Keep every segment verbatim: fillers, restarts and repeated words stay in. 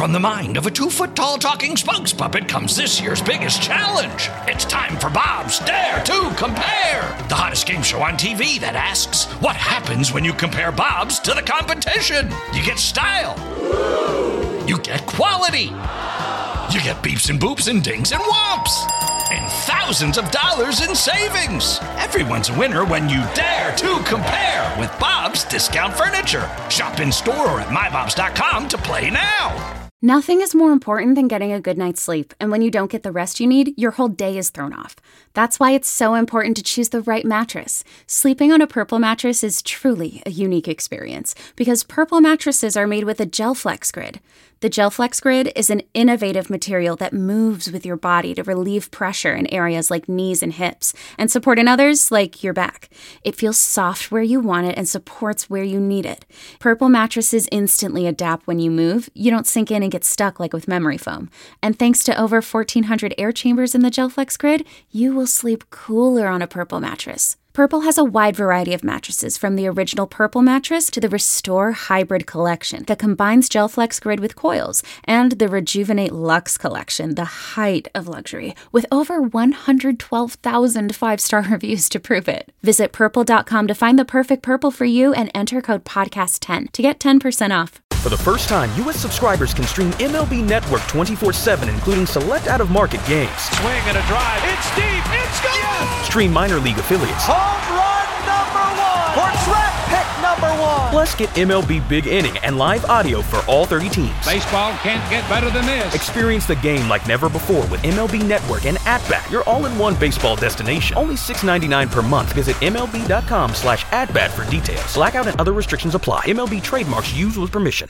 from the mind of a two-foot-tall talking spokes puppet comes this year's biggest challenge. It's time for Bob's Dare to Compare, the hottest game show on T V that asks, what happens when you compare Bobs to the competition? You get style. You get quality. You get beeps and boops and dings and whomps. And thousands of dollars in savings. Everyone's a winner when you dare to compare with Bob's Discount Furniture. Shop in store or at my bobs dot com to play now. Nothing is more important than getting a good night's sleep, and when you don't get the rest you need, your whole day is thrown off. That's why it's so important to choose the right mattress. Sleeping on a Purple mattress is truly a unique experience, because Purple mattresses are made with a GelFlex Grid. The GelFlex Grid is an innovative material that moves with your body to relieve pressure in areas like knees and hips, and support in others like your back. It feels soft where you want it and supports where you need it. Purple mattresses instantly adapt when you move. You don't sink in and get stuck like with memory foam. And thanks to over fourteen hundred air chambers in the GelFlex Grid, you will sleep cooler on a Purple mattress. Purple has a wide variety of mattresses, from the original Purple mattress to the Restore Hybrid collection that combines GelFlex Grid with coils, and the Rejuvenate Luxe collection, the height of luxury, with over one hundred twelve thousand five-star reviews to prove it. Visit purple dot com to find the perfect Purple for you and enter code podcast ten to get ten percent off. For the first time, U S subscribers can stream M L B Network twenty-four seven, including select out-of-market games. Swing and a drive. It's deep. It's gone. Yes! Stream minor league affiliates. Home run number one. Or draft pick number one. Plus, get M L B Big Inning and live audio for all thirty teams. Baseball can't get better than this. Experience the game like never before with M L B Network and At-Bat, your all-in-one baseball destination. Only six dollars and ninety-nine cents per month. Visit M L B dot com slash at-bat for details. Blackout and other restrictions apply. M L B trademarks used with permission.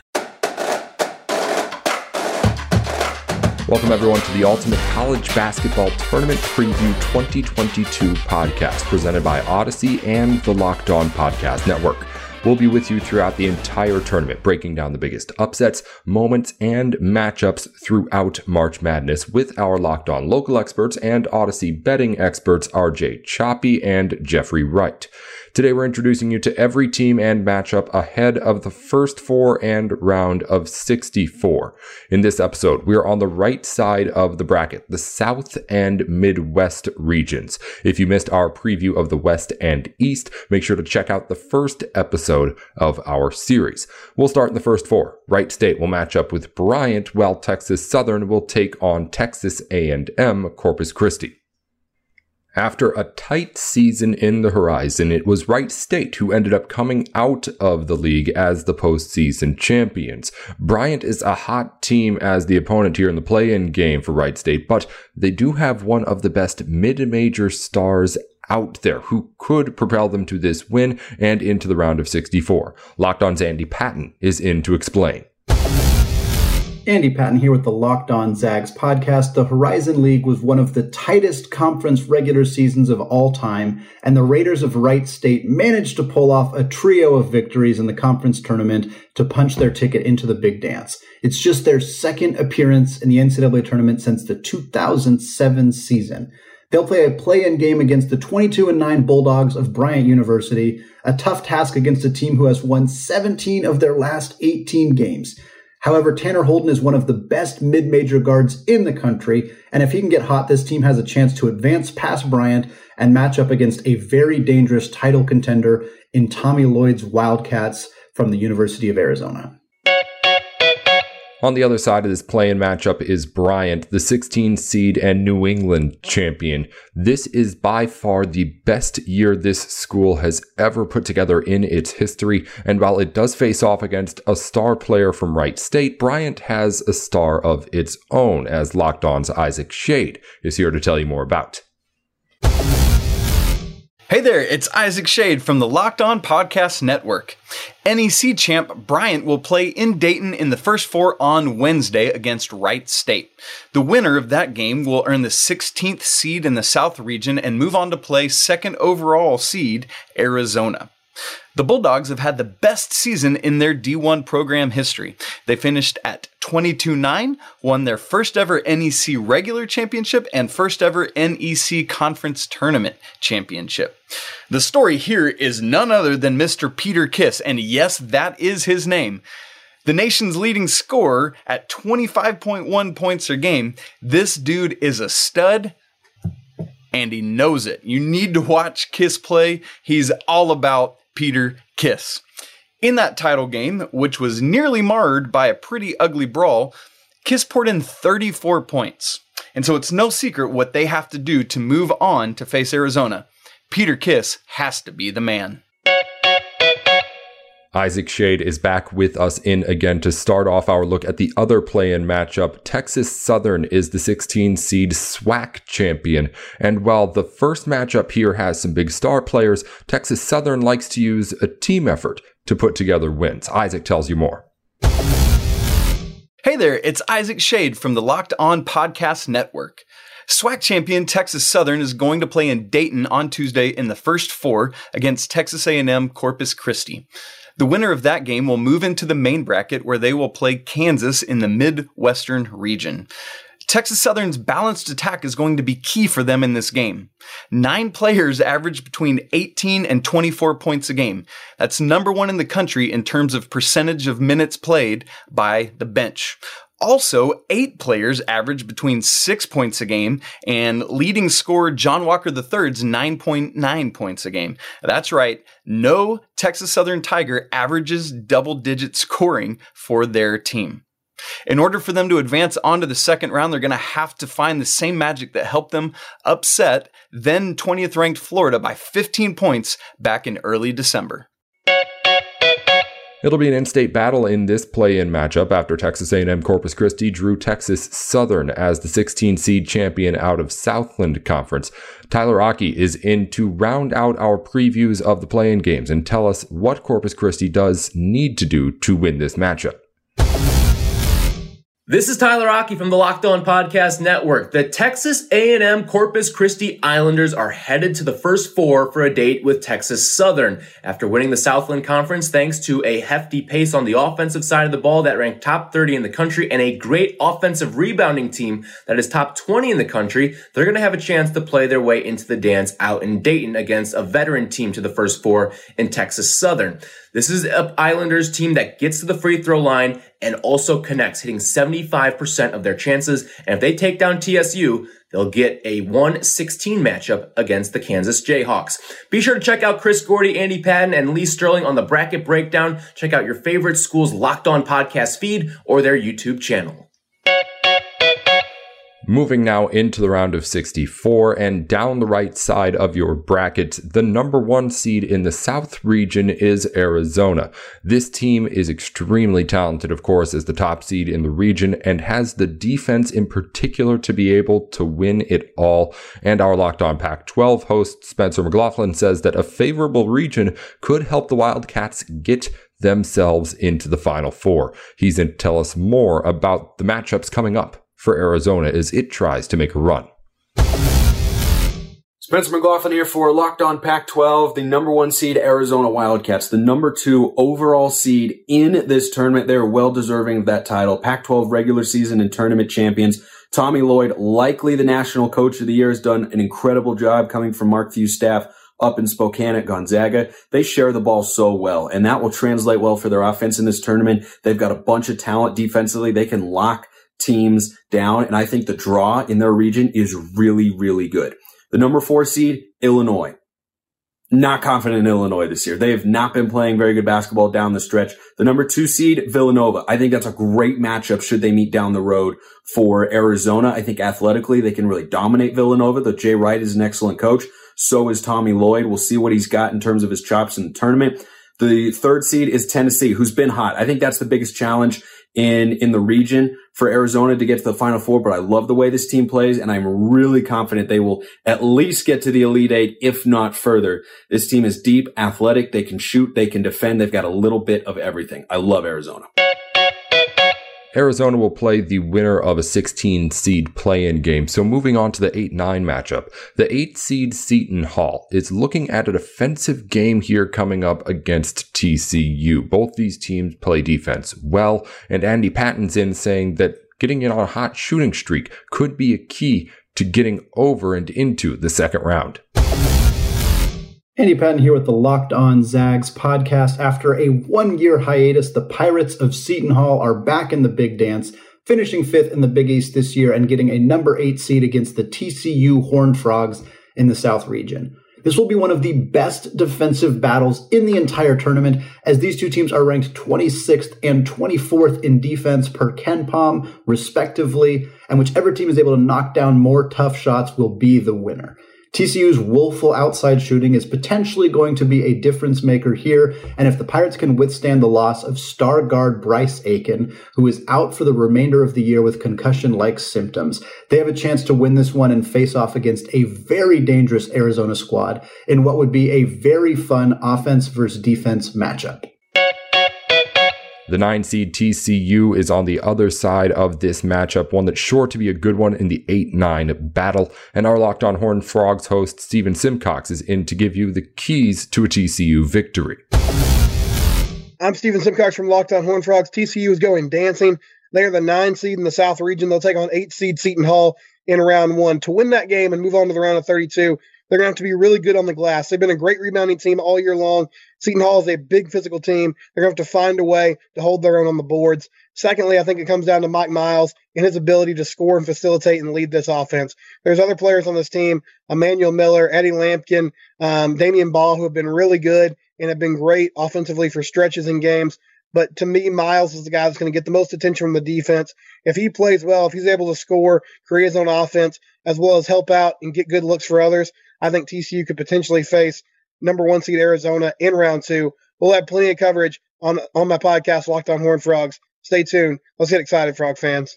Welcome, everyone, to the Ultimate College Basketball Tournament Preview twenty twenty-two podcast, presented by Odyssey and the Locked On Podcast Network. We'll be with you throughout the entire tournament, breaking down the biggest upsets, moments, and matchups throughout March Madness with our Locked On local experts and Odyssey betting experts R J Choppy and Jeffrey Wright. Today, we're introducing you to every team and matchup ahead of the first four and round of sixty-four. In this episode, we are on the right side of the bracket, the South and Midwest regions. If you missed our preview of the West and East, make sure to check out the first episode of our series. We'll start in the first four. Wright State will match up with Bryant, while Texas Southern will take on Texas A and M Corpus Christi. After a tight season in the horizon, it was Wright State who ended up coming out of the league as the postseason champions. Bryant is a hot team as the opponent here in the play-in game for Wright State, but they do have one of the best mid-major stars out there who could propel them to this win and into the round of sixty-four. Locked On's Andy Patton is in to explain. Andy Patton here with the Locked On Zags podcast. The Horizon League was one of the tightest conference regular seasons of all time, and the Raiders of Wright State managed to pull off a trio of victories in the conference tournament to punch their ticket into the big dance. It's just their second appearance in the N C double A tournament since the two thousand seven season. They'll play a play-in game against the twenty-two and nine Bulldogs of Bryant University, a tough task against a team who has won seventeen of their last eighteen games. However, Tanner Holden is one of the best mid-major guards in the country, and if he can get hot, this team has a chance to advance past Bryant and match up against a very dangerous title contender in Tommy Lloyd's Wildcats from the University of Arizona. On the other side of this play-in matchup is Bryant, the sixteen seed and New England champion. This is by far the best year this school has ever put together in its history, and while it does face off against a star player from Wright State, Bryant has a star of its own, as Locked On's Isaac Shade is here to tell you more about. Hey there, it's Isaac Shade from the Locked On Podcast Network. N E C champ Bryant will play in Dayton in the first four on Wednesday against Wright State. The winner of that game will earn the sixteenth seed in the South region and move on to play second overall seed Arizona. The Bulldogs have had the best season in their D one program history. They finished at twenty-two nine, won their first ever N E C regular championship and first ever N E C conference tournament championship. The story here is none other than Mister Peter Kiss, and yes, that is his name. The nation's leading scorer at twenty-five point one points per game. This dude is a stud, and he knows it. You need to watch Kiss play. He's all about Peter Kiss. In that title game, which was nearly marred by a pretty ugly brawl, Kiss poured in thirty-four points. And so it's no secret what they have to do to move on to face Arizona. Peter Kiss has to be the man. Isaac Shade is back with us in again to start off our look at the other play-in matchup. Texas Southern is the sixteen seed SWAC champion. And while the first matchup here has some big star players, Texas Southern likes to use a team effort to put together wins. Isaac tells you more. Hey there, it's Isaac Shade from the Locked On Podcast Network. SWAC champion Texas Southern is going to play in Dayton on Tuesday in the first four against Texas A and M Corpus Christi. The winner of that game will move into the main bracket where they will play Kansas in the Midwestern region. Texas Southern's balanced attack is going to be key for them in this game. Nine players average between eighteen and twenty-four points a game. That's number one in the country in terms of percentage of minutes played by the bench. Also, eight players average between six points a game, and leading scorer John Walker the third's nine point nine points a game. That's right, no Texas Southern Tiger averages double-digit scoring for their team. In order for them to advance onto the second round, they're going to have to find the same magic that helped them upset then twentieth ranked Florida by fifteen points back in early December. It'll be an in-state battle in this play-in matchup after Texas A and M Corpus Christi drew Texas Southern as the sixteen seed champion out of Southland Conference. Tyler Aki is in to round out our previews of the play-in games and tell us what Corpus Christi does need to do to win this matchup. This is Tyler Aki from the Locked On Podcast Network. The Texas A and M Corpus Christi Islanders are headed to the first four for a date with Texas Southern. After winning the Southland Conference thanks to a hefty pace on the offensive side of the ball that ranked top thirty in the country and a great offensive rebounding team that is top twenty in the country, they're going to have a chance to play their way into the dance out in Dayton against a veteran team to the first four in Texas Southern. This is an Islanders team that gets to the free throw line and also connects, hitting seventy-five percent of their chances. And if they take down T S U, they'll get a one sixteen matchup against the Kansas Jayhawks. Be sure to check out Chris Gordy, Andy Patton, and Lee Sterling on the Bracket Breakdown. Check out your favorite school's Locked On podcast feed or their YouTube channel. Moving now into the round of sixty-four, and down the right side of your bracket, the number one seed in the South region is Arizona. This team is extremely talented, of course, as the top seed in the region, and has the defense in particular to be able to win it all. And our Locked On Pac twelve host, Spencer McLaughlin, says that a favorable region could help the Wildcats get themselves into the Final Four. He's going to tell us more about the matchups coming up for Arizona as it tries to make a run. Spencer McLaughlin here for Locked On Pac twelve, the number one seed Arizona Wildcats, the number two overall seed in this tournament. They're well deserving of that title. Pac twelve regular season and tournament champions. Tommy Lloyd, likely the national coach of the year, has done an incredible job coming from Mark Few's staff up in Spokane at Gonzaga. They share the ball so well, and that will translate well for their offense in this tournament. They've got a bunch of talent defensively. They can lock teams down, and I think the draw in their region is really, really good. The number four seed, Illinois. Not confident in Illinois this year. They have not been playing very good basketball down the stretch. The number two seed, Villanova. I think that's a great matchup should they meet down the road for Arizona. I think athletically they can really dominate Villanova, though Jay Wright is an excellent coach. So is Tommy Lloyd. We'll see what he's got in terms of his chops in the tournament. The third seed is Tennessee, who's been hot. I think that's the biggest challenge in, in the region for Arizona to get to the Final Four, but I love the way this team plays, and I'm really confident they will at least get to the Elite Eight, if not further. This team is deep, athletic, they can shoot, they can defend, they've got a little bit of everything. I love Arizona. Arizona will play the winner of a sixteen seed play-in game. So moving on to the eight nine matchup. The eight seed Seton Hall is looking at a defensive game here coming up against T C U. Both these teams play defense well, and Andy Patton's in saying that getting in on a hot shooting streak could be a key to getting over and into the second round. Andy Patton here with the Locked On Zags podcast. After a one-year hiatus, the Pirates of Seton Hall are back in the big dance, finishing fifth in the Big East this year and getting a number eight seed against the T C U Horned Frogs in the South region. This will be one of the best defensive battles in the entire tournament, as these two teams are ranked twenty-sixth and twenty-fourth in defense per KenPom, respectively, and whichever team is able to knock down more tough shots will be the winner. T C U's woeful outside shooting is potentially going to be a difference maker here, and if the Pirates can withstand the loss of star guard Bryce Aiken, who is out for the remainder of the year with concussion-like symptoms, they have a chance to win this one and face off against a very dangerous Arizona squad in what would be a very fun offense versus defense matchup. The nine seed T C U is on the other side of this matchup, one that's sure to be a good one in the eight nine battle. And our Locked On Horned Frogs host, Steven Simcox, is in to give you the keys to a T C U victory. I'm Steven Simcox from Locked On Horned Frogs. T C U is going dancing. They are the nine seed in the South region. They'll take on eight seed Seton Hall in round one. To win that game and move on to the round of thirty-two, they're going to have to be really good on the glass. They've been a great rebounding team all year long. Seton Hall is a big physical team. They're going to have to find a way to hold their own on the boards. Secondly, I think it comes down to Mike Miles and his ability to score and facilitate and lead this offense. There's other players on this team, Emmanuel Miller, Eddie Lampkin, um, Damian Ball, who have been really good and have been great offensively for stretches in games. But to me, Miles is the guy that's going to get the most attention from the defense. If he plays well, if he's able to score, create his own offense, as well as help out and get good looks for others, I think T C U could potentially face number one seed Arizona in round two. We'll have plenty of coverage on, on my podcast, Locked On Horned Frogs. Stay tuned. Let's get excited, Frog fans.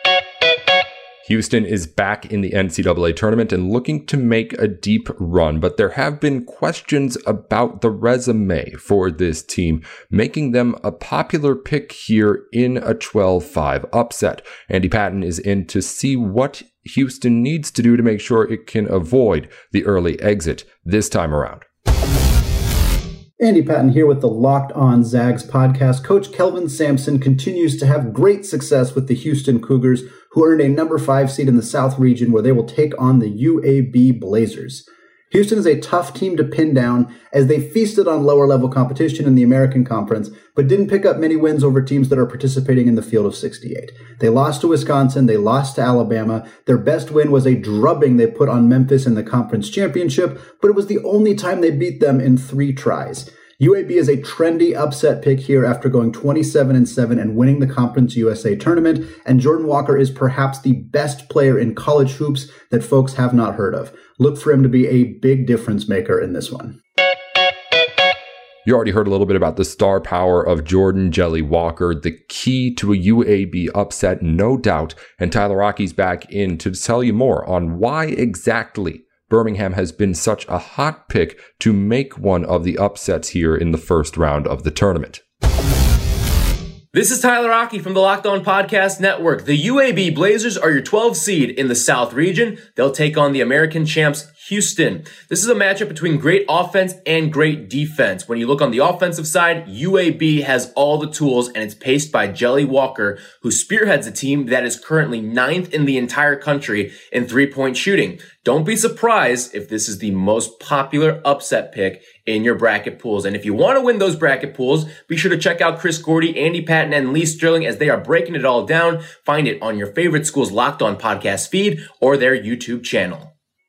Houston is back in the N C double A tournament and looking to make a deep run, but there have been questions about the resume for this team, making them a popular pick here in a twelve five upset. Andy Patton is in to see what Houston needs to do to make sure it can avoid the early exit this time around. Andy Patton here with the Locked On Zags podcast. Coach Kelvin Sampson continues to have great success with the Houston Cougars, who earned a number five seed in the South region where they will take on the U A B Blazers. Houston is a tough team to pin down as they feasted on lower level competition in the American Conference, but didn't pick up many wins over teams that are participating in the field of sixty-eight. They lost to Wisconsin, they lost to Alabama. Their best win was a drubbing they put on Memphis in the conference championship, but it was the only time they beat them in three tries. U A B is a trendy upset pick here after going twenty-seven and seven and winning the Conference U S A tournament, and Jordan Walker is perhaps the best player in college hoops that folks have not heard of. Look for him to be a big difference maker in this one. You already heard a little bit about the star power of Jordan Jelly Walker, the key to a U A B upset, no doubt, and Tyler Rockey's back in to tell you more on why exactly Birmingham has been such a hot pick to make one of the upsets here in the first round of the tournament. This is Tyler Rockey from the Locked On Podcast Network. The U A B Blazers are your twelve seed in the South region. They'll take on the American champs Houston. This is a matchup between great offense and great defense. When you look on the offensive side, U A B has all the tools, and it's paced by Jelly Walker, who spearheads a team that is currently ninth in the entire country in three-point shooting. Don't be surprised if this is the most popular upset pick in your bracket pools. And if you want to win those bracket pools, be sure to check out Chris Gordy, Andy Patton, and Lee Sterling as they are breaking it all down. Find it on your favorite school's Locked On podcast feed or their YouTube channel.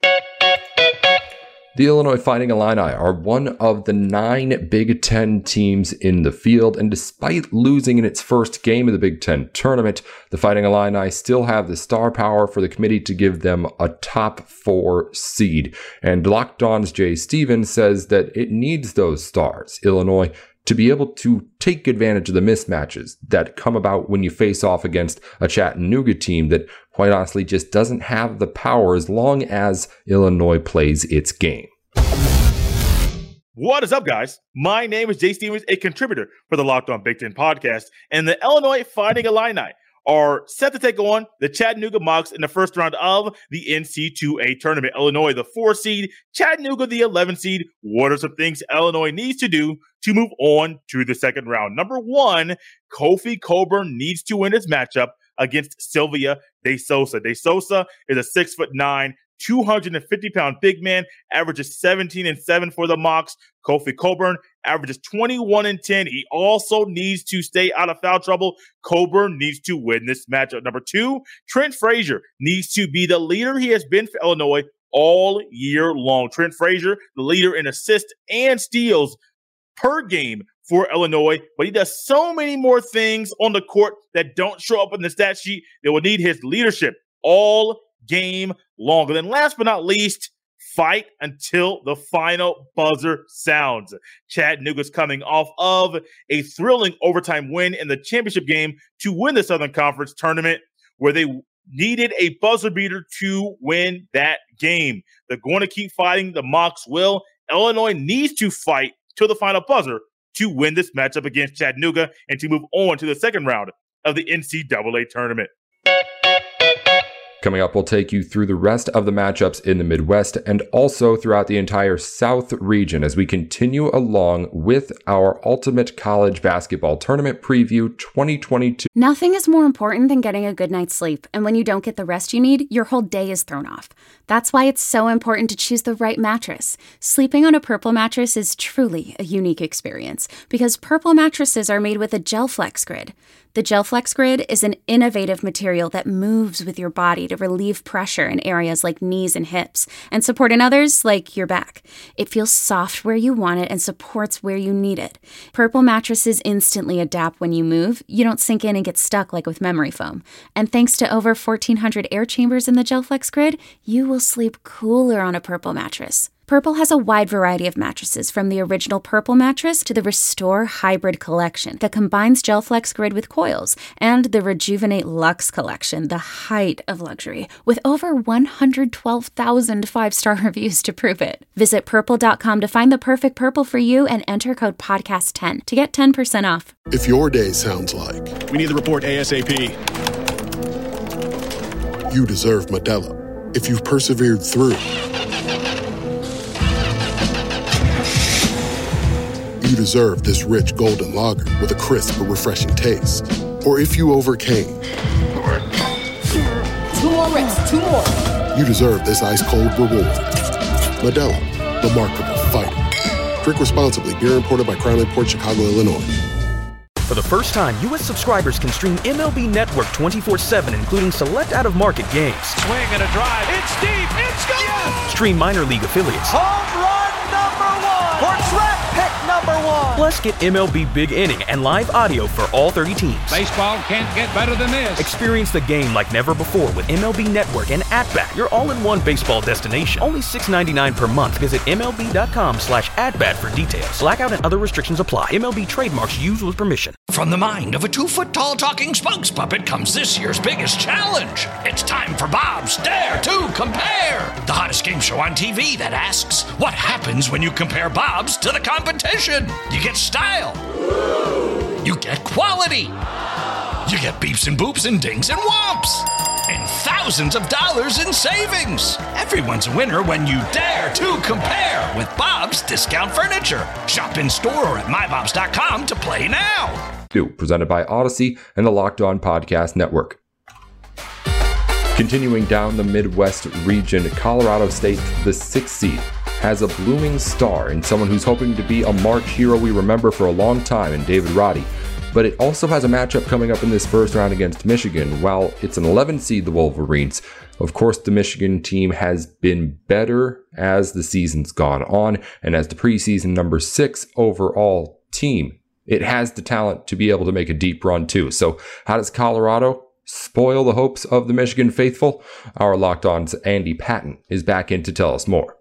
The Illinois Fighting Illini are one of the nine Big Ten teams in the field, and despite losing in its first game of the Big Ten tournament, the Fighting Illini still have the star power for the committee to give them a top four seed. And Locked On's Jay Stevens says that it needs those stars, Illinois, to be able to take advantage of the mismatches that come about when you face off against a Chattanooga team that, quite honestly, just doesn't have the power as long as Illinois plays its game. What is up, guys? My name is Jay Stevens, a contributor for the Locked On Big Ten podcast, and the Illinois Fighting Illini are set to take on the Chattanooga Mocs in the first round of the N C double A tournament. Illinois, the four seed, Chattanooga, the eleven seed. What are some things Illinois needs to do to move on to the second round? Number one, Kofi Cockburn needs to win his matchup against Sylvia De Sousa. De Sousa is a six foot nine, two hundred fifty pound big man, averages seventeen and seven for the Mocs. Kofi Cockburn averages twenty-one and ten. He also needs to stay out of foul trouble. Cockburn needs to win this matchup. Number two, Trent Frazier needs to be the leader he has been for Illinois all year long. Trent Frazier, the leader in assists and steals per game for Illinois, but he does so many more things on the court that don't show up in the stat sheet that will need his leadership all game long. And then last but not least, fight until the final buzzer sounds. Chattanooga's coming off of a thrilling overtime win in the championship game to win the Southern Conference tournament, where they needed a buzzer beater to win that game. They're going to keep fighting. The Mocs will. Illinois needs to fight till the final buzzer to win this matchup against Chattanooga and to move on to the second round of the N C double A tournament. Coming up, we'll take you through the rest of the matchups in the Midwest and also throughout the entire South region as we continue along with our Ultimate College Basketball Tournament Preview twenty twenty-two. Nothing is more important than getting a good night's sleep, and when you don't get the rest you need, your whole day is thrown off. That's why it's so important to choose the right mattress. Sleeping on a Purple mattress is truly a unique experience because Purple mattresses are made with a GelFlex Grid. The GelFlex Grid is an innovative material that moves with your body to relieve pressure in areas like knees and hips and support in others like your back. It feels soft where you want it and supports where you need it. Purple mattresses instantly adapt when you move. You don't sink in and get stuck like with memory foam. And thanks to over fourteen hundred air chambers in the GelFlex Grid, you will sleep cooler on a Purple mattress. Purple has a wide variety of mattresses, from the original Purple mattress to the Restore Hybrid collection that combines GelFlex Grid with coils, and the Rejuvenate Luxe collection, the height of luxury, with over one hundred twelve thousand five-star reviews to prove it. Visit purple dot com to find the perfect Purple for you and enter code podcast ten to get ten percent off. If your day sounds like, we need the report ASAP. You deserve Modelo. If you've persevered through, you deserve this rich golden lager with a crisp but refreshing taste. Or if you overcame. Two more reps, two more. You deserve this ice-cold reward. Modelo, the Remarkable Fighter. Drink responsibly. Beer imported by Crown Imports, Chicago, Illinois. For the first time, U S subscribers can stream M L B Network twenty-four seven, including select out-of-market games. Swing and a drive. It's deep. It's gone. Yes! Stream minor league affiliates. Home run number one. For draft pick number one. Plus, get M L B Big Inning and live audio for all thirty teams. Baseball can't get better than this. Experience the game like never before with M L B Network and At-Bat, your all-in-one baseball destination. Only six dollars and ninety-nine cents per month. Visit M L B dot com slash at-bat for details. Blackout and other restrictions apply. M L B trademarks used with permission. From the mind of a two-foot-tall talking spokes puppet comes this year's biggest challenge. It's time for Bob's Dare to Compare, the hottest game show on T V that asks, what happens when you compare Bob's to the competition? You get style. You get quality. You get beeps and boops and dings and whomps. And thousands of dollars in savings. Everyone's a winner when you dare to compare with Bob's Discount Furniture. Shop in store or at my bobs dot com to play now. Presented by Odyssey and the Locked On Podcast Network. Continuing down the Midwest region, Colorado State, the sixth seed, has a blooming star and someone who's hoping to be a March hero we remember for a long time in David Roddy. But it also has a matchup coming up in this first round against Michigan. While it's an eleven seed, the Wolverines, of course, the Michigan team has been better as the season's gone on, and as the preseason number six overall team, it has the talent to be able to make a deep run too. So how does Colorado spoil the hopes of the Michigan faithful? Our Locked On's Andy Patton is back in to tell us more.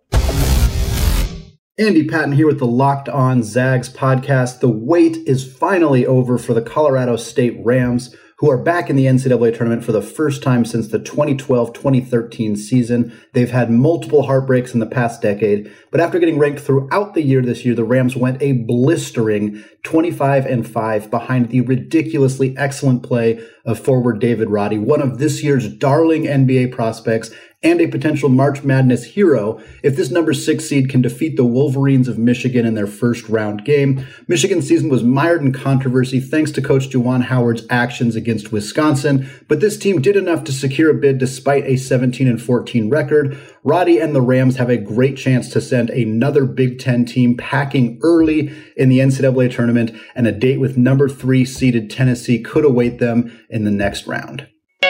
Andy Patton here with the Locked On Zags podcast. The wait is finally over for the Colorado State Rams, who are back in the N C double A tournament for the first time since the twenty twelve twenty thirteen season. They've had multiple heartbreaks in the past decade, but after getting ranked throughout the year this year, the Rams went a blistering twenty-five and five behind the ridiculously excellent play of forward David Roddy, one of this year's darling N B A prospects and a potential March Madness hero. If this number six seed can defeat the Wolverines of Michigan in their first round game. Michigan's season was mired in controversy thanks to Coach Juwan Howard's actions against Wisconsin, but this team did enough to secure a bid despite a seventeen and fourteen record. Roddy and the Rams have a great chance to send another Big Ten team packing early in the N C double A tournament, and a date with number three seeded Tennessee could await them in the next round.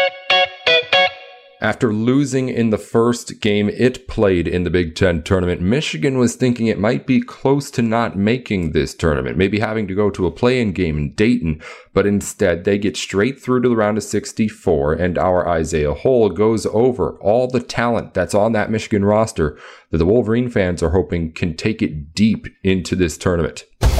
After losing in the first game it played in the Big Ten tournament, Michigan was thinking it might be close to not making this tournament, maybe having to go to a play-in game in Dayton, but instead they get straight through to the round of sixty-four, and our Isaiah Hole goes over all the talent that's on that Michigan roster that the Wolverine fans are hoping can take it deep into this tournament.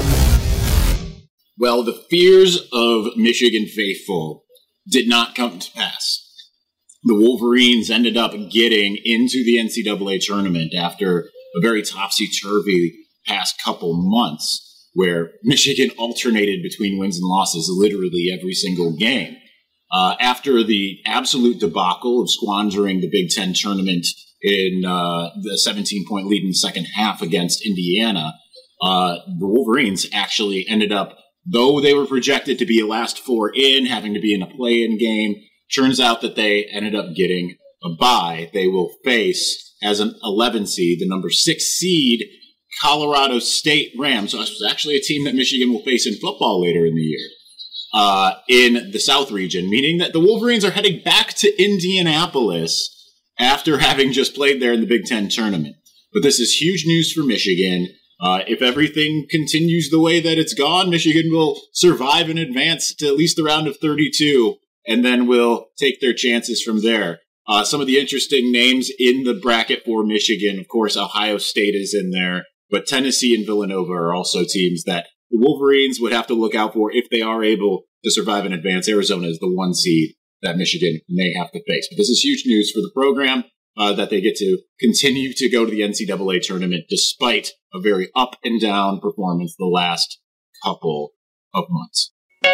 Well, the fears of Michigan faithful did not come to pass. The Wolverines ended up getting into the N C double A tournament after a very topsy-turvy past couple months where Michigan alternated between wins and losses literally every single game. Uh, after the absolute debacle of squandering the Big Ten tournament in uh, the seventeen-point lead in the second half against Indiana, uh, the Wolverines actually ended up, though they were projected to be a last four in, having to be in a play-in game, turns out that they ended up getting a bye. They will face, as an eleven seed, the number six seed Colorado State Rams. So it's actually a team that Michigan will face in football later in the year uh, in the South region, meaning that the Wolverines are heading back to Indianapolis after having just played there in the Big Ten tournament. But this is huge news for Michigan. Uh, if everything continues the way that it's gone, Michigan will survive and advance to at least the round of thirty-two, and then we'll take their chances from there. Uh, some of the interesting names in the bracket for Michigan, of course, Ohio State is in there, but Tennessee and Villanova are also teams that the Wolverines would have to look out for if they are able to survive and advance. Arizona is the one seed that Michigan may have to face. But this is huge news for the program, uh, that they get to continue to go to the N C double A tournament despite a very up and down performance the last couple of months.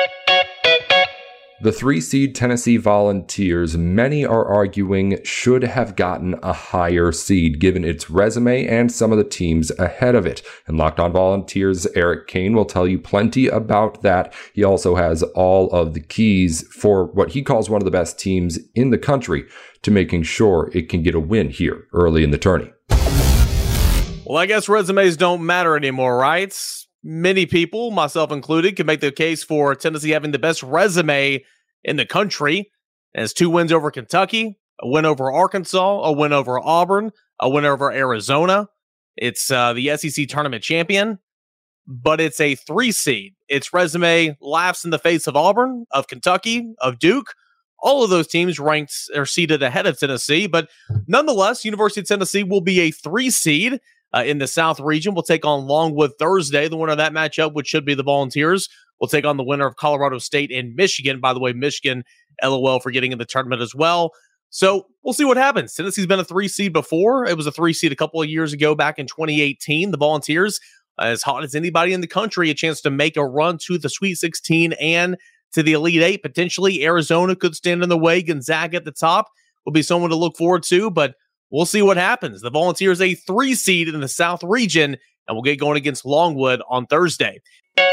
The three-seed Tennessee Volunteers, many are arguing, should have gotten a higher seed given its resume and some of the teams ahead of it. And Locked On Volunteers' Eric Kane will tell you plenty about that. He also has all of the keys for what he calls one of the best teams in the country to making sure it can get a win here early in the tourney. Well, I guess resumes don't matter anymore, right? Many people, myself included, can make the case for Tennessee having the best resume in the country. It has two wins over Kentucky, a win over Arkansas, a win over Auburn, a win over Arizona. It's uh, the S E C tournament champion, but it's a three seed. Its resume laughs in the face of Auburn, of Kentucky, of Duke. All of those teams ranked or seeded ahead of Tennessee, but nonetheless, University of Tennessee will be a three seed. Uh, in the South region, we'll take on Longwood Thursday. The winner of that matchup, which should be the Volunteers, will take on the winner of Colorado State and Michigan. By the way, Michigan, L O L for getting in the tournament as well. So we'll see what happens. Tennessee's been a three seed before. It was a three seed a couple of years ago back in twenty eighteen. The Volunteers, uh, as hot as anybody in the country, a chance to make a run to the Sweet sixteen and to the Elite Eight. Potentially, Arizona could stand in the way. Gonzaga at the top will be someone to look forward to, but we'll see what happens. The Volunteers a three seed in the South region, and we'll get going against Longwood on Thursday.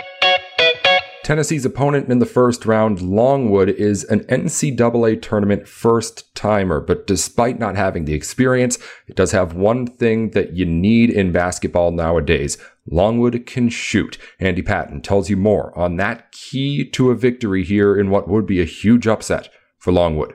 Tennessee's opponent in the first round, Longwood, is an N C double A tournament first-timer, but despite not having the experience, it does have one thing that you need in basketball nowadays. Longwood can shoot. Andy Patton tells you more on that key to a victory here in what would be a huge upset for Longwood.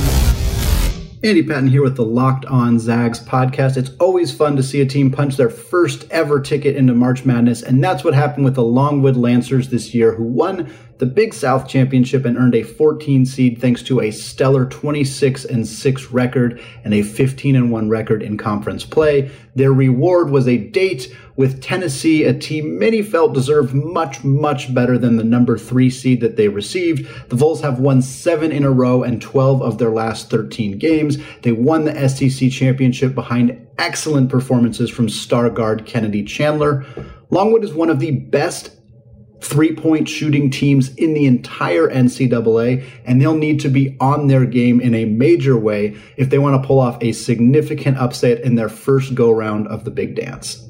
Andy Patton here with the Locked On Zags podcast. It's always fun to see a team punch their first ever ticket into March Madness, and that's what happened with the Longwood Lancers this year, who won the Big South Championship and earned a fourteen seed thanks to a stellar twenty-six and six record and a fifteen and one record in conference play. Their reward was a date with Tennessee, a team many felt deserved much, much better than the number three seed that they received. The Vols have won seven in a row and twelve of their last thirteen games. They won the S E C championship behind excellent performances from star guard Kennedy Chandler. Longwood is one of the best three-point shooting teams in the entire N C double A, and they'll need to be on their game in a major way if they want to pull off a significant upset in their first go-round of the Big Dance.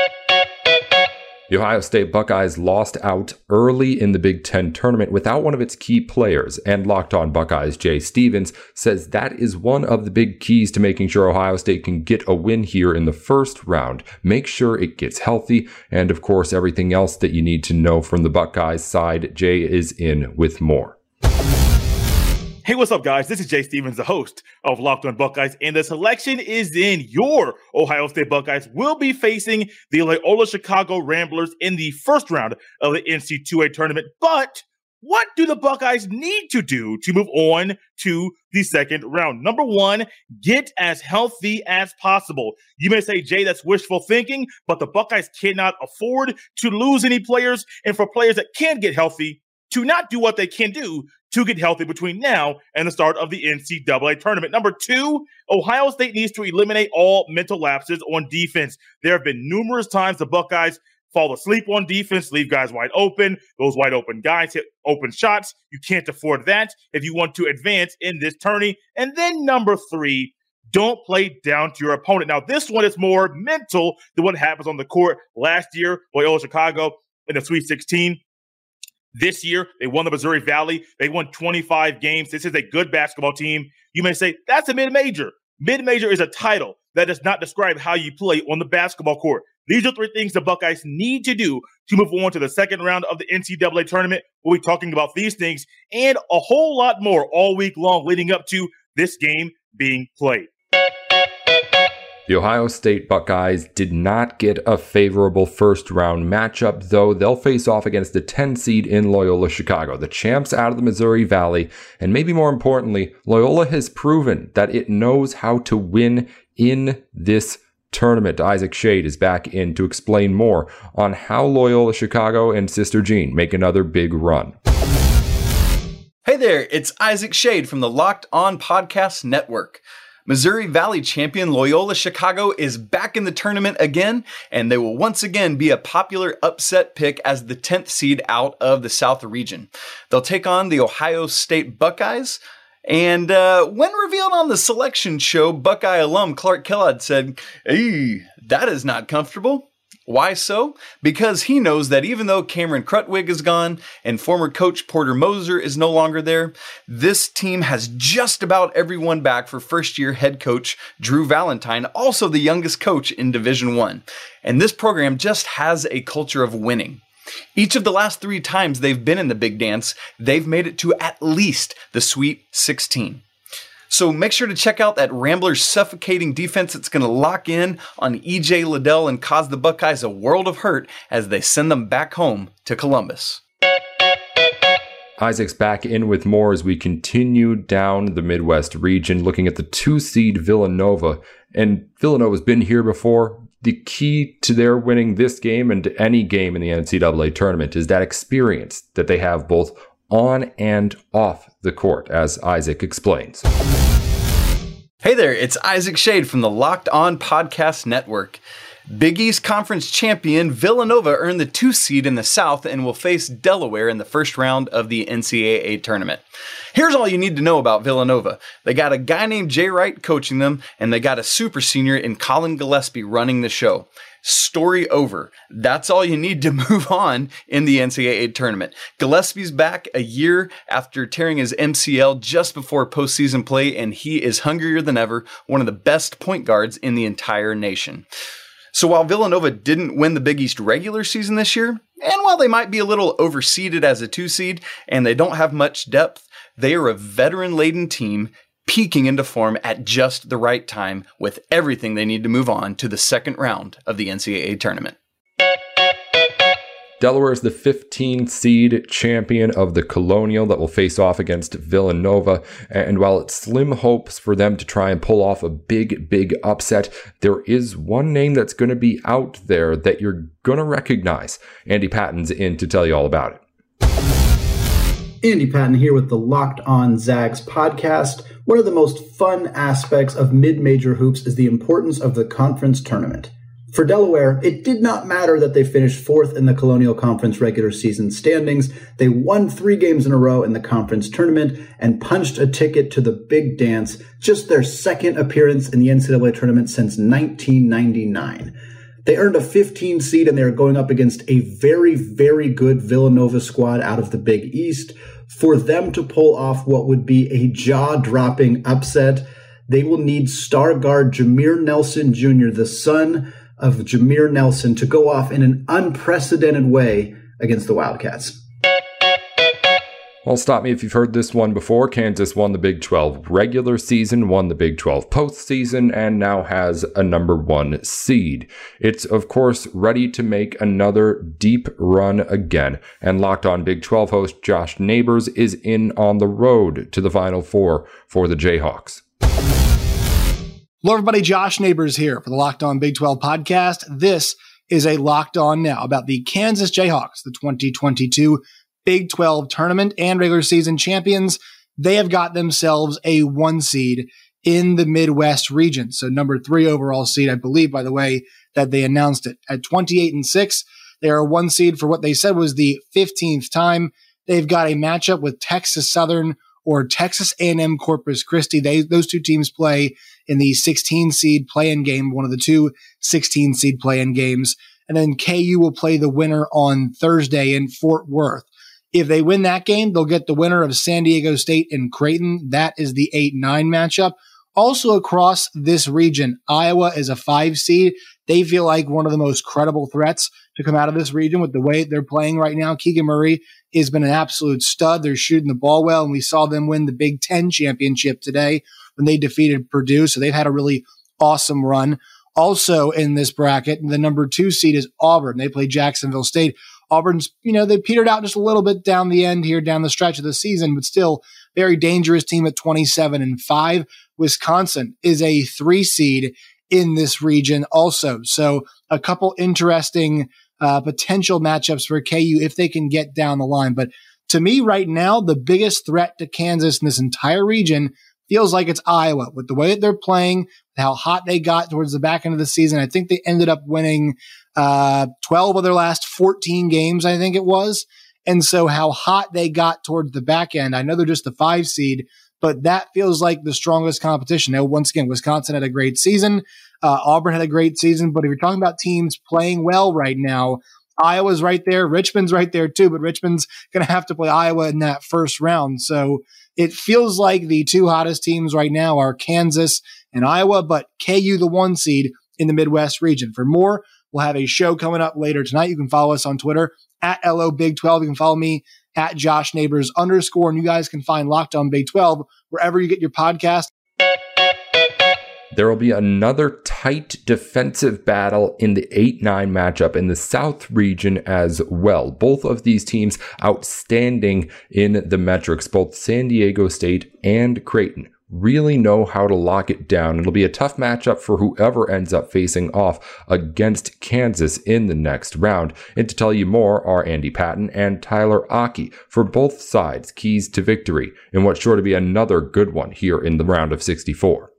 The Ohio State Buckeyes lost out early in the Big Ten tournament without one of its key players, and Locked On Buckeyes Jay Stevens says that is one of the big keys to making sure Ohio State can get a win here in the first round. Make sure it gets healthy, and of course everything else that you need to know from the Buckeyes side. Jay is in with more. Hey, what's up, guys? This is Jay Stevens, the host of Locked On Buckeyes, and the selection is in. Your Ohio State Buckeyes will be facing the Loyola Chicago Ramblers in the first round of the N C double A tournament. But what do the Buckeyes need to do to move on to the second round? Number one, get as healthy as possible. You may say, Jay, that's wishful thinking, but the Buckeyes cannot afford to lose any players, and for players that can get healthy, to not do what they can do to get healthy between now and the start of the N C double A tournament. Number two, Ohio State needs to eliminate all mental lapses on defense. There have been numerous times the Buckeyes fall asleep on defense, leave guys wide open. Those wide open guys hit open shots. You can't afford that if you want to advance in this tourney. And then number three, don't play down to your opponent. Now, this one is more mental than what happens on the court. Last year, Loyola Chicago in the Sweet sixteen. This year, they won the Missouri Valley. They won twenty-five games. This is a good basketball team. You may say, that's a mid-major. Mid-major is a title that does not describe how you play on the basketball court. These are three things the Buckeyes need to do to move on to the second round of the N C double A tournament. We'll be talking about these things and a whole lot more all week long leading up to this game being played. The Ohio State Buckeyes did not get a favorable first-round matchup, though they'll face off against the ten seed in Loyola Chicago, the champs out of the Missouri Valley, and maybe more importantly, Loyola has proven that it knows how to win in this tournament. Isaac Shade is back in to explain more on how Loyola Chicago and Sister Jean make another big run. Hey there, it's Isaac Shade from the Locked On Podcast Network. Missouri Valley champion Loyola Chicago is back in the tournament again, and they will once again be a popular upset pick as the tenth seed out of the South region. They'll take on the Ohio State Buckeyes, and uh, when revealed on the selection show, Buckeye alum Clark Kellogg said, "Hey, that is not comfortable." Why so? Because he knows that even though Cameron Krutwig is gone and former coach Porter Moser is no longer there, this team has just about everyone back for first-year head coach Drew Valentine, also the youngest coach in Division One. And this program just has a culture of winning. Each of the last three times they've been in the Big Dance, they've made it to at least the Sweet sixteen. So make sure to check out that Ramblers suffocating defense that's going to lock in on E J Liddell and cause the Buckeyes a world of hurt as they send them back home to Columbus. Isaac's back in with more as we continue down the Midwest region, looking at the two-seed Villanova. And Villanova's been here before. The key to their winning this game and any game in the N C double A tournament is that experience that they have both on and off the court, as Isaac explains. Hey there, it's Isaac Shade from the Locked On Podcast Network. Big East Conference champion Villanova earned the two seed in the South and will face Delaware in the first round of the N C double A tournament. Here's all you need to know about Villanova. They got a guy named Jay Wright coaching them, and they got a super senior in Colin Gillespie running the show. Story over. That's all you need to move on in the N C double A tournament. Gillespie's back a year after tearing his M C L just before postseason play, and he is hungrier than ever, one of the best point guards in the entire nation. So while Villanova didn't win the Big East regular season this year, and while they might be a little overseeded as a two seed, and they don't have much depth, they are a veteran-laden team peaking into form at just the right time with everything they need to move on to the second round of the N C double A tournament. Delaware is the fifteenth seed champion of the Colonial that will face off against Villanova. And while it's slim hopes for them to try and pull off a big, big upset, there is one name that's going to be out there that you're going to recognize. Andy Patton's in to tell you all about it. Andy Patton here with the Locked On Zags podcast. One of the most fun aspects of mid-major hoops is the importance of the conference tournament. For Delaware, it did not matter that they finished fourth in the Colonial Conference regular season standings. They won three games in a row in the conference tournament and punched a ticket to the big dance, just their second appearance in the N C double A tournament since nineteen ninety-nine. They earned a fifteen seed and they are going up against a very, very good Villanova squad out of the Big East. For them to pull off what would be a jaw-dropping upset, they will need star guard Jameer Nelson Junior, the son of Jameer Nelson, to go off in an unprecedented way against the Wildcats. Well, stop me if you've heard this one before. Kansas won the Big twelve regular season, won the Big twelve postseason, and now has a number one seed. It's, of course, ready to make another deep run again. And Locked On Big twelve host Josh Neighbors is in on the road to the Final Four for the Jayhawks. Hello, everybody. Josh Neighbors here for the Locked On Big twelve podcast. This is a Locked On Now about the Kansas Jayhawks, the twenty twenty-two Big twelve tournament and regular season champions. They have got themselves a one seed in the Midwest region. So number three overall seed, I believe, by the way, that they announced it at twenty-eight and six. They are a one seed for what they said was the fifteenth time. They've got a matchup with Texas Southern or Texas A and M Corpus Christi. They, those two teams play in the sixteen seed play-in game, one of the two sixteen seed play-in games. And then K U will play the winner on Thursday in Fort Worth. If they win that game, they'll get the winner of San Diego State and Creighton. That is the eight nine matchup. Also across this region, Iowa is a five seed. They feel like one of the most credible threats to come out of this region with the way they're playing right now. Keegan Murray has been an absolute stud. They're shooting the ball well, and we saw them win the Big Ten championship today when they defeated Purdue. So they've had a really awesome run. Also in this bracket, the number two seed is Auburn. They play Jacksonville State. Auburn's, you know, they petered out just a little bit down the end here, down the stretch of the season, but still very dangerous team at twenty-seven and five. Wisconsin is a three seed in this region also. So a couple interesting uh, potential matchups for K U if they can get down the line. But to me right now, the biggest threat to Kansas in this entire region feels like it's Iowa. With the way that they're playing, how hot they got towards the back end of the season. I think they ended up winning uh, twelve of their last fourteen games, I think it was. And so how hot they got towards the back end. I know they're just the five seed, but that feels like the strongest competition. Now, once again, Wisconsin had a great season. Uh, Auburn had a great season. But if you're talking about teams playing well right now, Iowa's right there. Richmond's right there too, but Richmond's going to have to play Iowa in that first round. So it feels like the two hottest teams right now are Kansas and Iowa, but K U the one seed in the Midwest region. For more, we'll have a show coming up later tonight. You can follow us on Twitter at L O Big twelve. You can follow me at Josh Neighbors underscore, and you guys can find Locked On Big twelve wherever you get your podcast. There will be another tight defensive battle in the eight nine matchup in the South region as well. Both of these teams outstanding in the metrics. Both San Diego State and Creighton really know how to lock it down. It'll be a tough matchup for whoever ends up facing off against Kansas in the next round. And to tell you more are Andy Patton and Tyler Aki for both sides' keys to victory in what's sure to be another good one here in the round of sixty-four.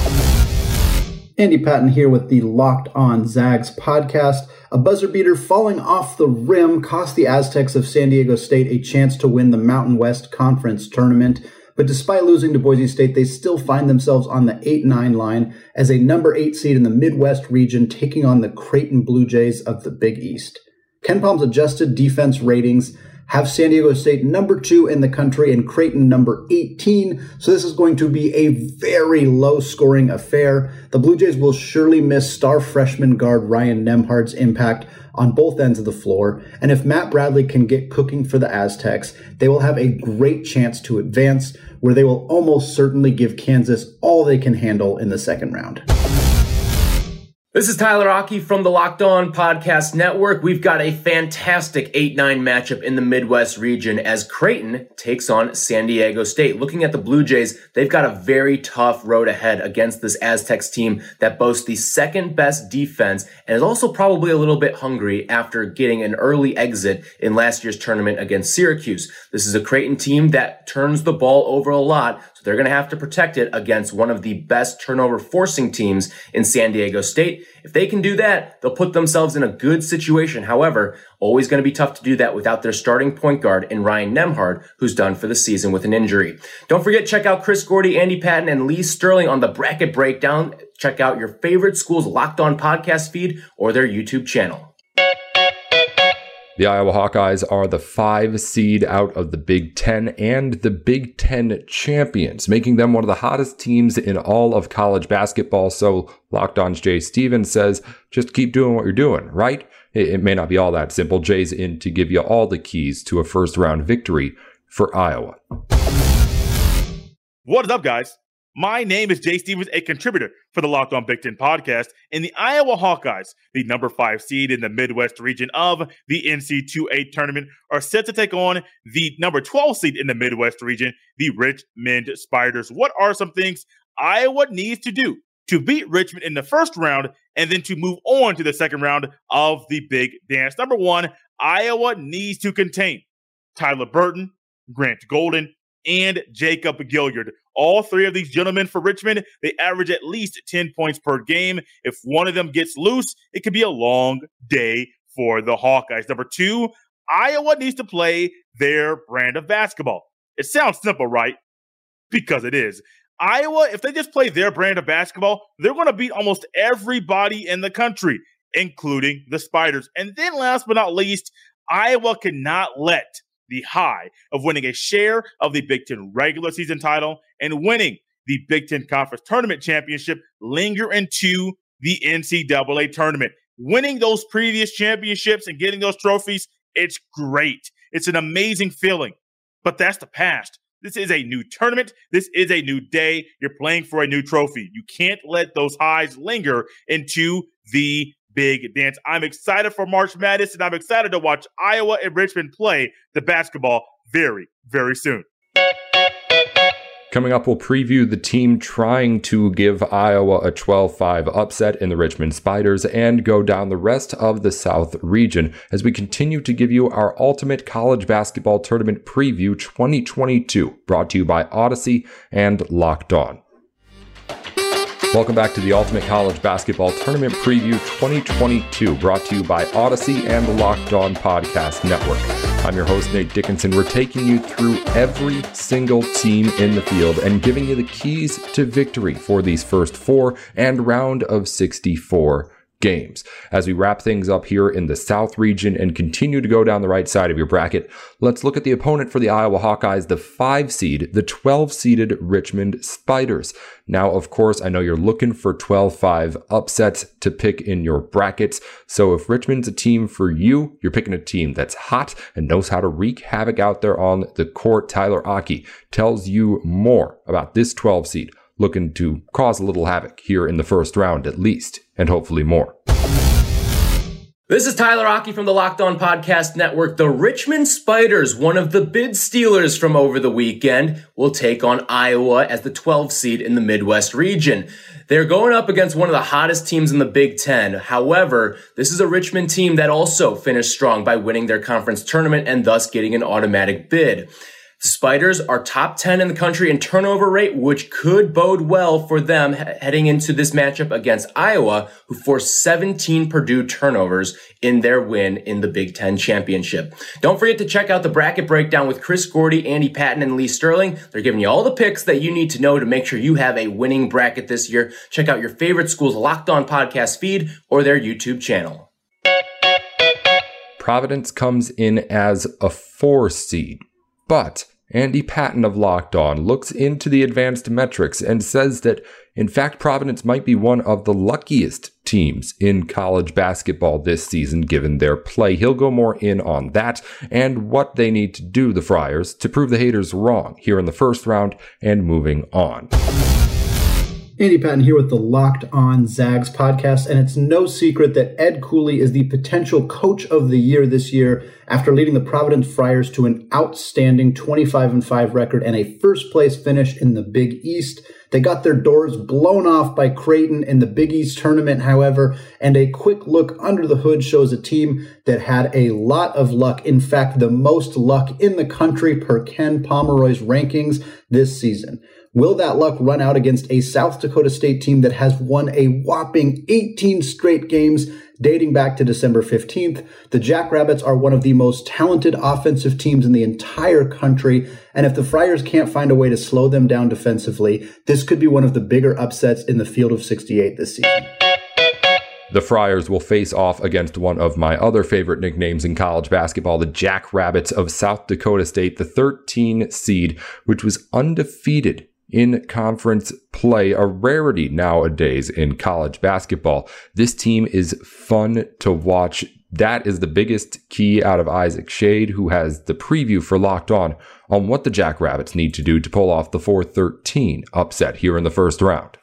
Andy Patton here with the Locked On Zags podcast. A buzzer beater falling off the rim cost the Aztecs of San Diego State a chance to win the Mountain West Conference tournament. But despite losing to Boise State, they still find themselves on the eight nine line as a number eight seed in the Midwest region, taking on the Creighton Blue Jays of the Big East. KenPom's adjusted defense ratings have San Diego State number two in the country and Creighton number eighteen. So this is going to be a very low-scoring affair. The Blue Jays will surely miss star freshman guard Ryan Nembhard's impact on both ends of the floor. And if Matt Bradley can get cooking for the Aztecs, they will have a great chance to advance, where they will almost certainly give Kansas all they can handle in the second round. This is Tyler Aki from the Locked On Podcast Network. We've got a fantastic eight nine matchup in the Midwest region as Creighton takes on San Diego State. Looking at the Blue Jays, they've got a very tough road ahead against this Aztecs team that boasts the second best defense and is also probably a little bit hungry after getting an early exit in last year's tournament against Syracuse. This is a Creighton team that turns the ball over a lot, So they're going to have to protect it against one of the best turnover forcing teams in San Diego State. If they can do that, they'll put themselves in a good situation. However, always going to be tough to do that without their starting point guard in Ryan Nembhard, who's done for the season with an injury. Don't forget, check out Chris Gordy, Andy Patton, and Lee Sterling on the Bracket Breakdown. Check out your favorite school's Locked On podcast feed or their YouTube channel. The Iowa Hawkeyes are the five seed out of the Big Ten and the Big Ten champions, making them one of the hottest teams in all of college basketball. So Locked On's Jay Stevens says, just keep doing what you're doing, right? It, it may not be all that simple. Jay's in to give you all the keys to a first round victory for Iowa. What is up, guys? My name is Jay Stevens, a contributor for the Locked On Big Ten podcast, and the Iowa Hawkeyes, the number five seed in the Midwest region of the N C double A tournament, are set to take on the number twelve seed in the Midwest region, the Richmond Spiders. What are some things Iowa needs to do to beat Richmond in the first round and then to move on to the second round of the Big Dance? Number one, Iowa needs to contain Tyler Burton, Grant Golden, and Jacob Gilyard. All three of these gentlemen for Richmond, they average at least ten points per game. If one of them gets loose, it could be a long day for the Hawkeyes. Number two, Iowa needs to play their brand of basketball. It sounds simple, right? Because it is. Iowa, if they just play their brand of basketball, they're going to beat almost everybody in the country, including the Spiders. And then last but not least, Iowa cannot let the high of winning a share of the Big Ten regular season title and winning the Big Ten Conference Tournament Championship linger into the N C double A tournament. Winning those previous championships and getting those trophies, it's great. It's an amazing feeling. But that's the past. This is a new tournament. This is a new day. You're playing for a new trophy. You can't let those highs linger into the Big Dance. I'm excited for March Madness, and I'm excited to watch Iowa and Richmond play the basketball very, very soon. Coming up, we'll preview the team trying to give Iowa a twelve five upset in the Richmond Spiders and go down the rest of the South region as we continue to give you our Ultimate College Basketball Tournament Preview twenty twenty-two, brought to you by Odyssey and Locked On. Welcome back to the Ultimate College Basketball Tournament Preview twenty twenty-two, brought to you by Odyssey and the Locked On Podcast Network. I'm your host, Nate Dickinson. We're taking you through every single team in the field and giving you the keys to victory for these first four and round of sixty-four games. As we wrap things up here in the South region and continue to go down the right side of your bracket, let's look at the opponent for the Iowa Hawkeyes, the five seed, the twelve seeded Richmond Spiders. Now, of course, I know you're looking for twelve five upsets to pick in your brackets. So if Richmond's a team for you, you're picking a team that's hot and knows how to wreak havoc out there on the court. Tyler Aki tells you more about this twelve seed, looking to cause a little havoc here in the first round at least, and hopefully more. This is Tyler Aki from the Locked On Podcast Network. The Richmond Spiders, one of the bid stealers from over the weekend, will take on Iowa as the twelve seed in the Midwest region. They're going up against one of the hottest teams in the Big Ten. However, this is a Richmond team that also finished strong by winning their conference tournament and thus getting an automatic bid. The Spiders are top ten in the country in turnover rate, which could bode well for them he- heading into this matchup against Iowa, who forced seventeen Purdue turnovers in their win in the Big Ten championship. Don't forget to check out the bracket breakdown with Chris Gordy, Andy Patton, and Lee Sterling. They're giving you all the picks that you need to know to make sure you have a winning bracket this year. Check out your favorite school's Locked On podcast feed or their YouTube channel. Providence comes in as a four seed. But Andy Patton of Locked On looks into the advanced metrics and says that, in fact, Providence might be one of the luckiest teams in college basketball this season given their play. He'll go more in on that and what they need to do, the Friars, to prove the haters wrong here in the first round and moving on. Andy Patton here with the Locked On Zags podcast, and it's no secret that Ed Cooley is the potential coach of the year this year after leading the Providence Friars to an outstanding twenty-five and five record and a first place finish in the Big East. They got their doors blown off by Creighton in the Big East tournament, however, and a quick look under the hood shows a team that had a lot of luck. In fact, the most luck in the country per Ken Pomeroy's rankings this season. Will that luck run out against a South Dakota State team that has won a whopping eighteen straight games dating back to December fifteenth? The Jackrabbits are one of the most talented offensive teams in the entire country, and if the Friars can't find a way to slow them down defensively, this could be one of the bigger upsets in the field of sixty-eight this season. The Friars will face off against one of my other favorite nicknames in college basketball, the Jackrabbits of South Dakota State, the thirteen seed, which was undefeated in conference play, a rarity nowadays in college basketball. This team is fun to watch. That is the biggest key out of Isaac Shade, who has the preview for Locked On on what the Jackrabbits need to do to pull off the four thirteen upset here in the first round.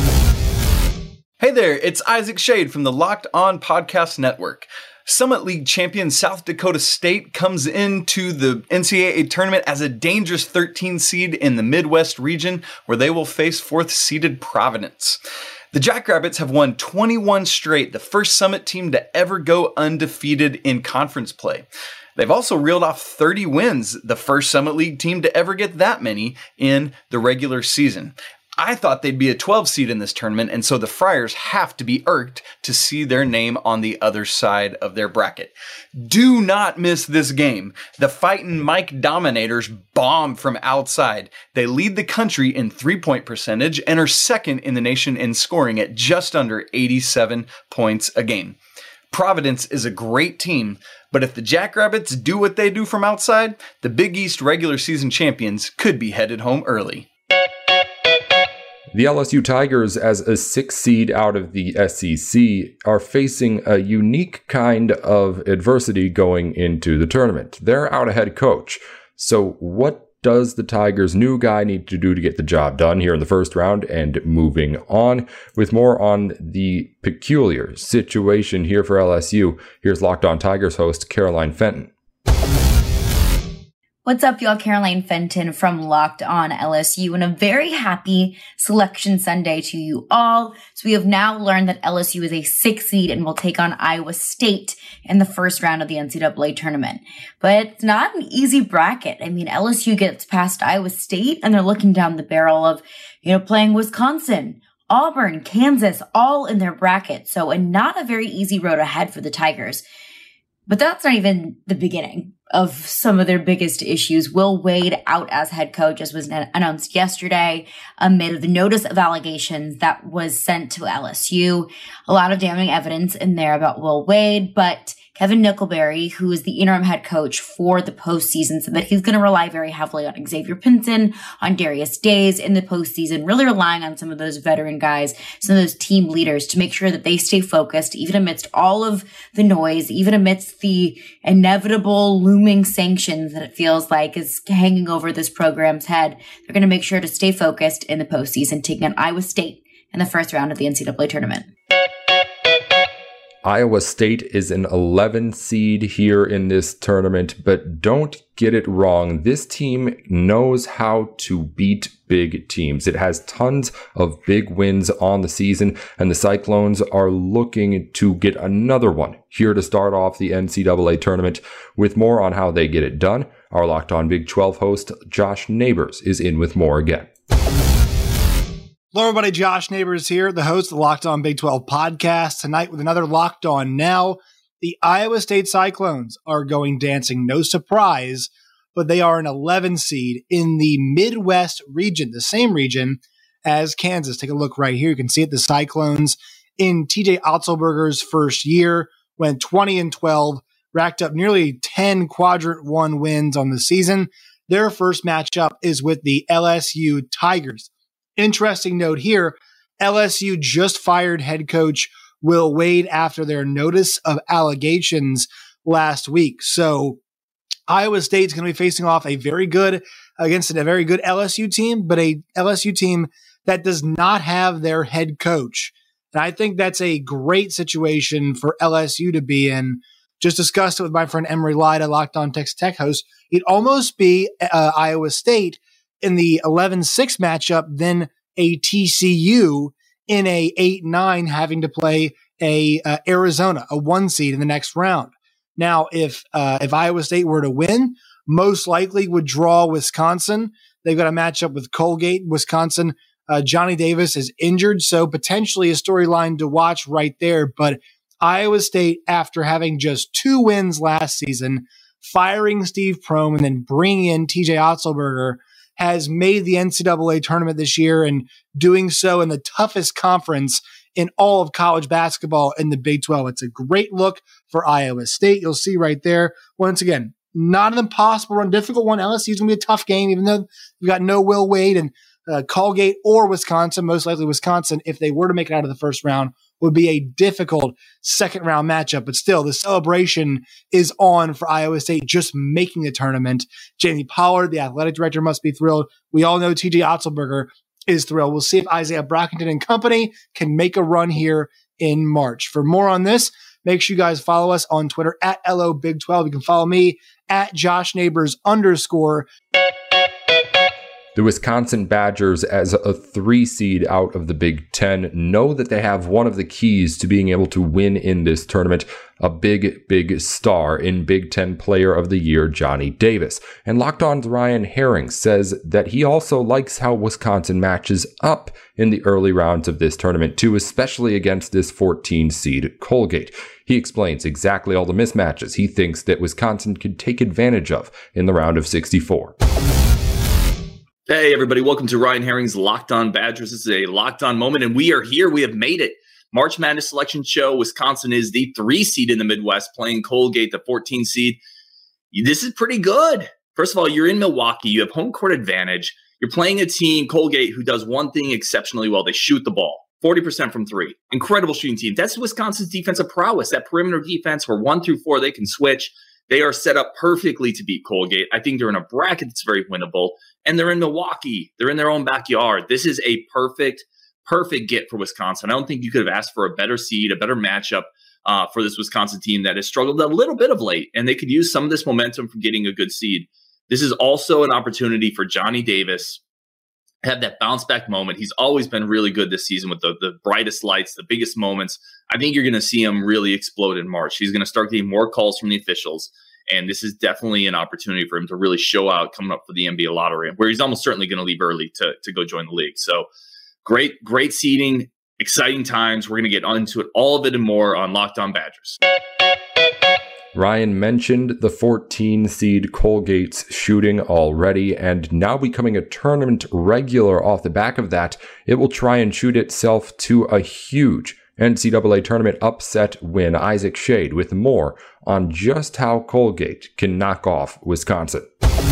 Hey there, it's Isaac Shade from the Locked On Podcast Network. Summit League champion South Dakota State comes into the N C double A tournament as a dangerous thirteen seed in the Midwest region, where they will face fourth-seeded Providence. The Jackrabbits have won twenty-one straight, the first Summit team to ever go undefeated in conference play. They've also reeled off thirty wins, the first Summit League team to ever get that many in the regular season. I thought they'd be a twelve seed in this tournament, and so the Friars have to be irked to see their name on the other side of their bracket. Do not miss this game. The Fightin' Mike Dominators bomb from outside. They lead the country in three-point percentage and are second in the nation in scoring at just under eighty-seven points a game. Providence is a great team, but if the Jackrabbits do what they do from outside, the Big East regular season champions could be headed home early. The L S U Tigers, as a sixth seed out of the S E C, are facing a unique kind of adversity going into the tournament. They're out a head coach. So what does the Tigers' new guy need to do to get the job done here in the first round and moving on? With more on the peculiar situation here for L S U, here's Locked On Tigers host Caroline Fenton. What's up, y'all? Caroline Fenton from Locked On L S U, and a very happy Selection Sunday to you all. So we have now learned that L S U is a sixth seed and will take on Iowa State in the first round of the N C double A tournament. But it's not an easy bracket. I mean, L S U gets past Iowa State and they're looking down the barrel of, you know, playing Wisconsin, Auburn, Kansas, all in their bracket. So, and not a very easy road ahead for the Tigers. But that's not even the beginning of some of their biggest issues. Will Wade out as head coach, as was announced yesterday, amid the notice of allegations that was sent to L S U. A lot of damning evidence in there about Will Wade, but Kevin Nickelberry, who is the interim head coach for the postseason, said that he's going to rely very heavily on Xavier Pinson, on Darius Days in the postseason, really relying on some of those veteran guys, some of those team leaders to make sure that they stay focused, even amidst all of the noise, even amidst the inevitable looming sanctions that it feels like is hanging over this program's head. They're going to make sure to stay focused in the postseason, taking on Iowa State in the first round of the N C double A tournament. Iowa State is an eleven seed here in this tournament, but don't get it wrong. This team knows how to beat big teams. It has tons of big wins on the season, and the Cyclones are looking to get another one here to start off the N C double A tournament. With more on how they get it done, our Locked On Big twelve host Josh Neighbors is in with more again. Hello, everybody. Josh Neighbors here, the host of the Locked On Big twelve podcast. Tonight with another Locked On Now. The Iowa State Cyclones are going dancing. No surprise, but they are an eleven seed in the Midwest region, the same region as Kansas. Take a look right here. You can see it. The Cyclones in T J Otzelberger's first year went twenty and twelve, racked up nearly ten quadrant one wins on the season. Their first matchup is with the L S U Tigers. Interesting note here, L S U just fired head coach Will Wade after their notice of allegations last week. So Iowa State's going to be facing off a very good, against a very good L S U team, but a L S U team that does not have their head coach. And I think that's a great situation for L S U to be in. Just discussed it with my friend Emery Lida, Locked On Texas Tech host. It'd almost be uh, Iowa State in the eleven six matchup than a T C U in a eight nine having to play a uh, Arizona, a one seed in the next round. Now, if uh, if Iowa State were to win, most likely would draw Wisconsin. they've got a matchup with Colgate, Wisconsin. Uh, Johnny Davis is injured, so potentially a storyline to watch right there. But Iowa State, after having just two wins last season, firing Steve Prohm and then bringing in T J Otzelberger, has made the N C double A tournament this year and doing so in the toughest conference in all of college basketball in the Big twelve. It's a great look for Iowa State. You'll see right there. Once again, not an impossible run, difficult one. L S U's going to be a tough game, even though you've got no Will Wade and uh, Colgate or Wisconsin, most likely Wisconsin, if they were to make it out of the first round, would be a difficult second round matchup. But still, the celebration is on for Iowa State just making the tournament. Jamie Pollard, the athletic director, must be thrilled. We all know T J Otzelberger is thrilled. We'll see if Isaiah Brockington and company can make a run here in March. For more on this, make sure you guys follow us on Twitter at L O Big twelve. You can follow me at Josh Neighbors underscore. The Wisconsin Badgers, as a three seed out of the Big Ten, know that they have one of the keys to being able to win in this tournament, a big, big star in Big Ten Player of the Year, Johnny Davis. And Locked On's Ryan Herring says that he also likes how Wisconsin matches up in the early rounds of this tournament too, especially against this fourteen seed Colgate. He explains exactly all the mismatches he thinks that Wisconsin could take advantage of in the round of sixty-four. Hey, everybody. Welcome to Ryan Herring's Locked On Badgers. This is a Locked On moment, and we are here. We have made it. March Madness Selection Show. Wisconsin is the three seed in the Midwest, playing Colgate, the fourteen seed. This is pretty good. First of all, you're in Milwaukee. You have home court advantage. You're playing a team, Colgate, who does one thing exceptionally well. They shoot the ball. forty percent from three. Incredible shooting team. That's Wisconsin's defensive prowess. That perimeter defense where one through four, they can switch. They are set up perfectly to beat Colgate. I think they're in a bracket that's very winnable. And they're in Milwaukee. They're in their own backyard. This is a perfect, perfect get for Wisconsin. I don't think you could have asked for a better seed, a better matchup uh, for this Wisconsin team that has struggled a little bit of late. And they could use some of this momentum from getting a good seed. This is also an opportunity for Johnny Davis to have that bounce back moment. He's always been really good this season with the, the brightest lights, the biggest moments. I think you're going to see him really explode in March. He's going to start getting more calls from the officials. And this is definitely an opportunity for him to really show out coming up for the N B A lottery, where he's almost certainly going to leave early to, to go join the league. So great, great seeding, exciting times. We're going to get into it, all of it and more on Locked On Badgers. Ryan mentioned the fourteen seed Colgate's shooting already, and now becoming a tournament regular off the back of that, it will try and shoot itself to a huge N C double A tournament upset win. Isaac Shade with more on just how Colgate can knock off Wisconsin.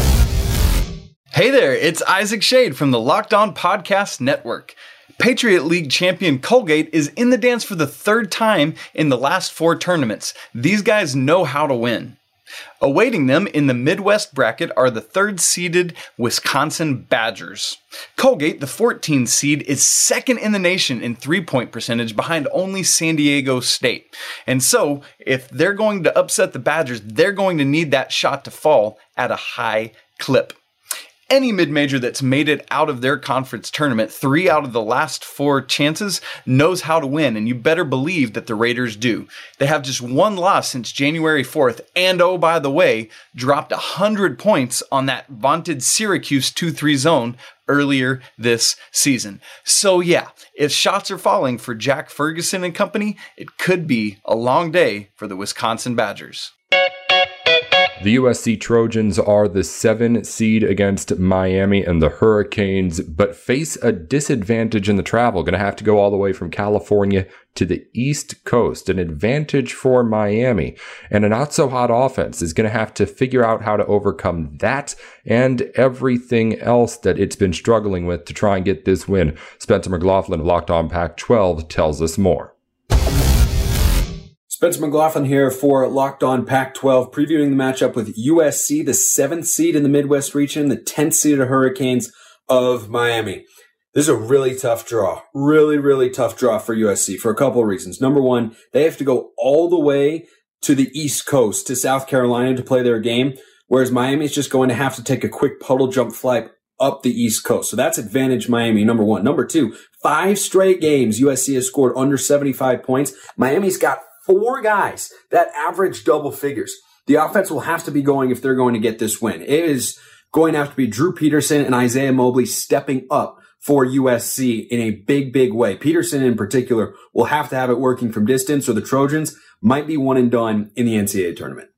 Hey there, it's Isaac Shade from the Locked On Podcast Network. Patriot League champion Colgate is in the dance for the third time in the last four tournaments. These guys know how to win. Awaiting them in the Midwest bracket are the third-seeded Wisconsin Badgers. Colgate, the fourteenth seed, is second in the nation in three-point percentage behind only San Diego State. And so, if they're going to upset the Badgers, they're going to need that shot to fall at a high clip. Any mid-major that's made it out of their conference tournament, three out of the last four chances, knows how to win, and you better believe that the Raiders do. They have just one loss since January fourth, and oh, by the way, dropped one hundred points on that vaunted Syracuse two three zone earlier this season. So yeah, if shots are falling for Jack Ferguson and company, it could be a long day for the Wisconsin Badgers. The U S C Trojans are the seven seed against Miami and the Hurricanes, but face a disadvantage in the travel. Going to have to go all the way from California to the East Coast. An advantage for Miami, and a not-so-hot offense is going to have to figure out how to overcome that and everything else that it's been struggling with to try and get this win. Spencer McLaughlin of Locked On Pac twelve tells us more. Spencer McLaughlin here for Locked On Pac twelve, previewing the matchup with U S C, the seventh seed in the Midwest region, the tenth seed of Hurricanes of Miami. This is a really tough draw. Really, really tough draw for U S C for a couple of reasons. Number one, they have to go all the way to the East Coast, to South Carolina to play their game, whereas Miami is just going to have to take a quick puddle jump flight up the East Coast. So that's advantage Miami, number one. Number two, five straight games U S C has scored under seventy-five points. Miami's got four guys that average double figures. The offense will have to be going if they're going to get this win. It is going to have to be Drew Peterson and Isaiah Mobley stepping up for U S C in a big, big way. Peterson in particular will have to have it working from distance, or the Trojans might be one and done in the N C double A tournament.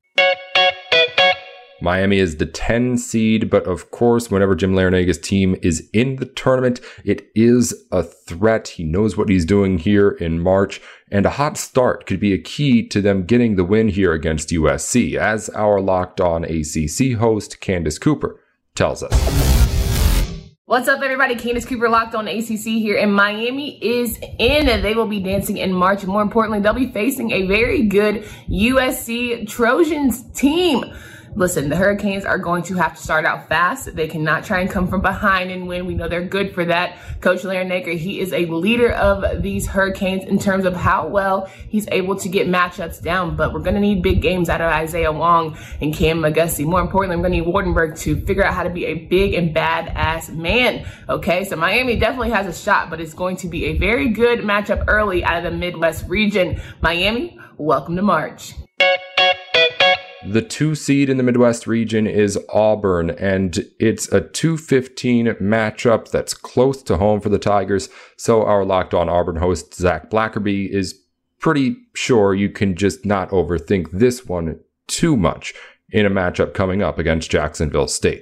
Miami is the ten seed, but of course, whenever Jim Larranaga's team is in the tournament, it is a threat. He knows what he's doing here in March, and a hot start could be a key to them getting the win here against U S C, as our Locked On A C C host, Candace Cooper, tells us. What's up, everybody? Candace Cooper, Locked On A C C here, and Miami is in. They will be dancing in March. More importantly, they'll be facing a very good U S C Trojans team. Listen, the Hurricanes are going to have to start out fast. They cannot try and come from behind and win. We know they're good for that. Coach Larranaga, he is a leader of these Hurricanes in terms of how well he's able to get matchups down. But we're going to need big games out of Isaiah Wong and Cam McGusty. More importantly, we're going to need Wardenberg to figure out how to be a big and badass man. Okay, so Miami definitely has a shot, but it's going to be a very good matchup early out of the Midwest region. Miami, welcome to March. The two seed in the Midwest region is Auburn, and it's a two fifteen matchup that's close to home for the Tigers. So our Locked On Auburn host, Zach Blackerby, is pretty sure you can just not overthink this one too much in a matchup coming up against Jacksonville State.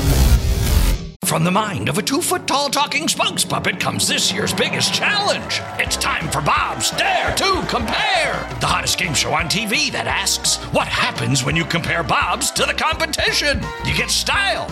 From the mind of a two-foot-tall talking spokes puppet comes this year's biggest challenge. It's time for Bob's Dare to Compare, the hottest game show on T V that asks, what happens when you compare Bobs to the competition? You get style.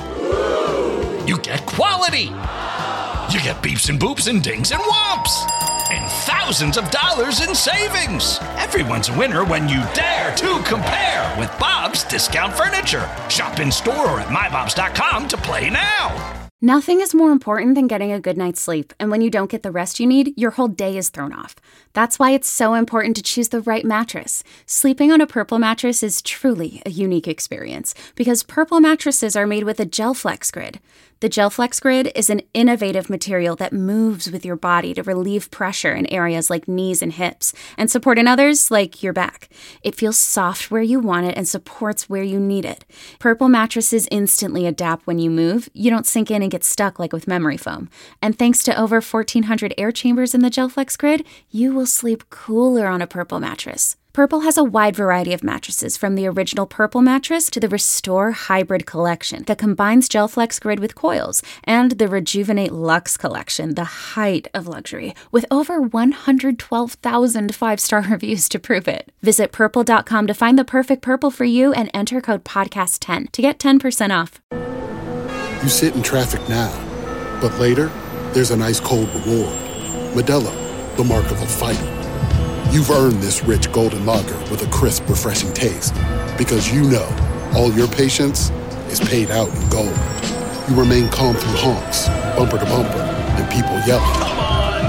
You get quality. You get beeps and boops and dings and whomps. And thousands of dollars in savings. Everyone's a winner when you dare to compare with Bob's Discount Furniture. Shop in store or at my bobs dot com to play now. Nothing is more important than getting a good night's sleep, and when you don't get the rest you need, your whole day is thrown off. That's why it's so important to choose the right mattress. Sleeping on a Purple mattress is truly a unique experience, because Purple mattresses are made with a GelFlex Grid. The GelFlex Grid is an innovative material that moves with your body to relieve pressure in areas like knees and hips, and support in others like your back. It feels soft where you want it and supports where you need it. Purple mattresses instantly adapt when you move. You don't sink in and get stuck like with memory foam. And thanks to over fourteen hundred air chambers in the GelFlex Grid, you will sleep cooler on a Purple mattress. Purple has a wide variety of mattresses, from the original Purple mattress to the Restore Hybrid collection that combines GelFlex Grid with coils, and the Rejuvenate Luxe collection, the height of luxury, with over one hundred twelve thousand five-star reviews to prove it. Visit purple dot com to find the perfect Purple for you and enter code podcast ten to get ten percent off. You sit in traffic now, but later, there's an ice-cold reward. Modelo, the mark of a fighter. You've earned this rich golden lager with a crisp, refreshing taste. Because you know, all your patience is paid out in gold. You remain calm through honks, bumper to bumper, and people yelling. Come on,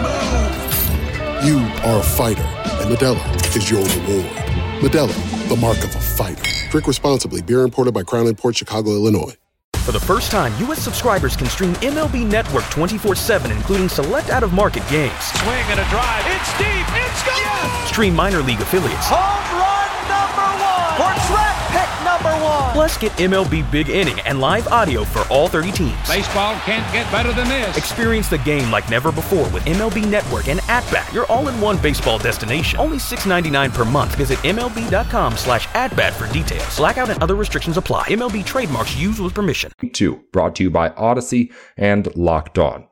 move! You are a fighter, and Modelo is your reward. Modelo, the mark of a fighter. Drink responsibly. Beer imported by Crown Imports, Chicago, Illinois. For the first time, U S subscribers can stream M L B Network twenty-four seven, including select out-of-market games. Swing and a drive. It's deep. It's gone. Yes! Stream minor league affiliates. Home run number one. For track pick number one. Plus, get M L B Big Inning and live audio for all thirty teams. Baseball can't get better than this. Experience the game like never before with M L B Network and At-Bat, your all-in-one baseball destination. Only six ninety-nine per month. Visit MLB.com slash at-bat for details. Blackout and other restrictions apply. M L B trademarks used with permission. Two, brought to you by Odyssey and Locked On.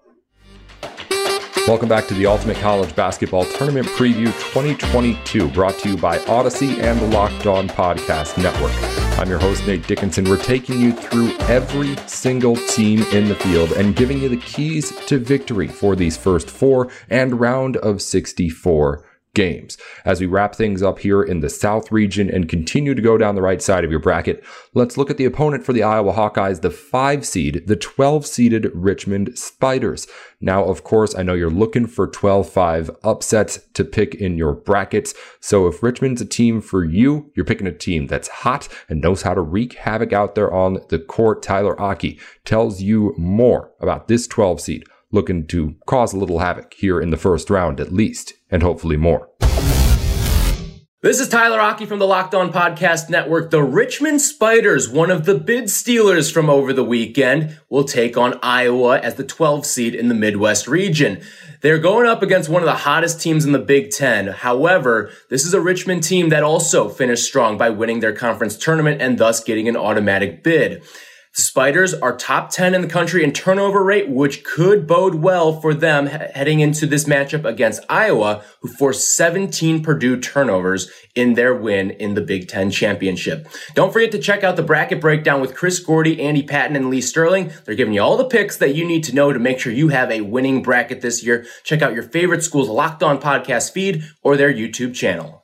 Welcome back to the Ultimate College Basketball Tournament Preview twenty twenty-two, brought to you by Odyssey and the Locked On Podcast Network. I'm your host, Nate Dickinson. We're taking you through every single team in the field and giving you the keys to victory for these first four and round of sixty-four games. As we wrap things up here in the South region and continue to go down the right side of your bracket, let's look at the opponent for the Iowa Hawkeyes, the five seed, the twelve-seeded Richmond Spiders. Now, of course, I know you're looking for twelve five upsets to pick in your brackets. So if Richmond's a team for you, you're picking a team that's hot and knows how to wreak havoc out there on the court. Tyler Aki tells you more about this twelve seed, looking to cause a little havoc here in the first round at least, and hopefully more. This is Tyler Aki from the Locked On Podcast Network. The Richmond Spiders, one of the bid Steelers from over the weekend, will take on Iowa as the twelfth seed in the Midwest region. They're going up against one of the hottest teams in the Big Ten. However, this is a Richmond team that also finished strong by winning their conference tournament and thus getting an automatic bid. The Spiders are top ten in the country in turnover rate, which could bode well for them he- heading into this matchup against Iowa, who forced seventeen Purdue turnovers in their win in the Big Ten championship. Don't forget to check out the bracket breakdown with Chris Gordy, Andy Patton, and Lee Sterling. They're giving you all the picks that you need to know to make sure you have a winning bracket this year. Check out your favorite school's Locked On podcast feed or their YouTube channel.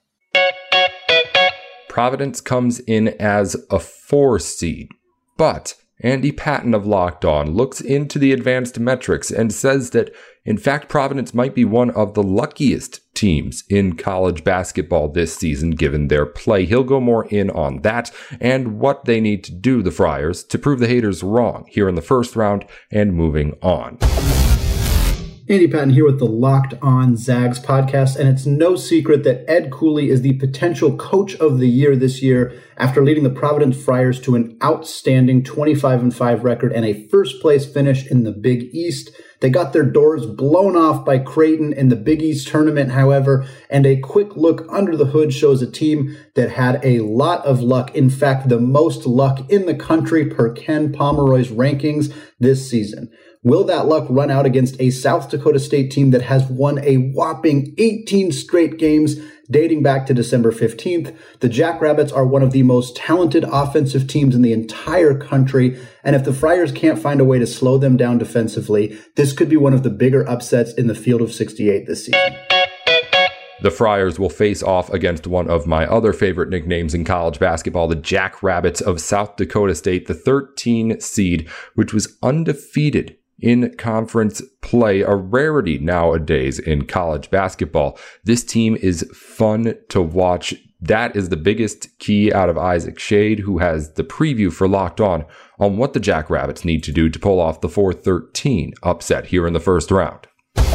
Providence comes in as a four seed. But Andy Patton of Locked On looks into the advanced metrics and says that, in fact, Providence might be one of the luckiest teams in college basketball this season given their play. He'll go more in on that and what they need to do, the Friars, to prove the haters wrong here in the first round and moving on. Andy Patton here with the Locked On Zags podcast, and it's no secret that Ed Cooley is the potential coach of the year this year after leading the Providence Friars to an outstanding twenty-five and five record and a first-place finish in the Big East. They got their doors blown off by Creighton in the Big East tournament, however, and a quick look under the hood shows a team that had a lot of luck, in fact, the most luck in the country per Ken Pomeroy's rankings this season. Will that luck run out against a South Dakota State team that has won a whopping eighteen straight games dating back to December fifteenth? The Jackrabbits are one of the most talented offensive teams in the entire country, and if the Friars can't find a way to slow them down defensively, this could be one of the bigger upsets in the field of sixty-eight this season. The Friars will face off against one of my other favorite nicknames in college basketball, the Jackrabbits of South Dakota State, the thirteen seed, which was undefeated in conference play, a rarity nowadays in college basketball. This team is fun to watch. That is the biggest key out of Isaac Shade, who has the preview for Locked On on what the Jackrabbits need to do to pull off the four thirteen upset here in the first round.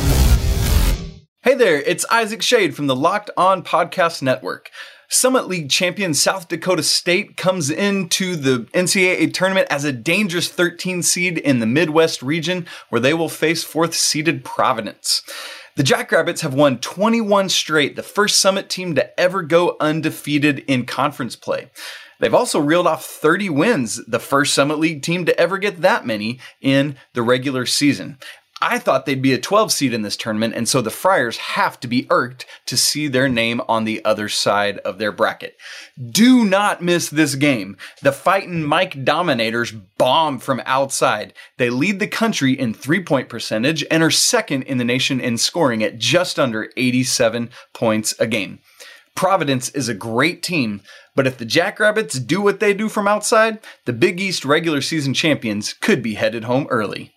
Hey there, it's Isaac Shade from the Locked On Podcast Network. Summit League champion South Dakota State comes into the N C double A tournament as a dangerous thirteen seed in the Midwest region, where they will face fourth seeded Providence. The Jackrabbits have won twenty-one straight, the first Summit team to ever go undefeated in conference play. They've also reeled off thirty wins, the first Summit League team to ever get that many in the regular season. I thought they'd be a twelve seed in this tournament, and so the Friars have to be irked to see their name on the other side of their bracket. Do not miss this game. The Fightin' Mike Dominators bomb from outside. They lead the country in three-point percentage and are second in the nation in scoring at just under eighty-seven points a game. Providence is a great team, but if the Jackrabbits do what they do from outside, the Big East regular season champions could be headed home early.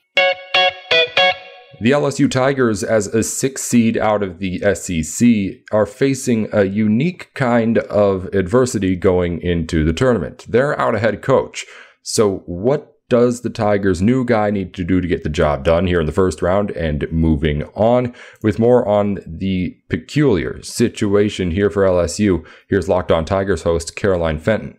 The L S U Tigers, as a sixth seed out of the S E C, are facing a unique kind of adversity going into the tournament. They're out a head coach. So what does the Tigers' new guy need to do to get the job done here in the first round and moving on? With more on the peculiar situation here for L S U, here's Locked On Tigers host Caroline Fenton.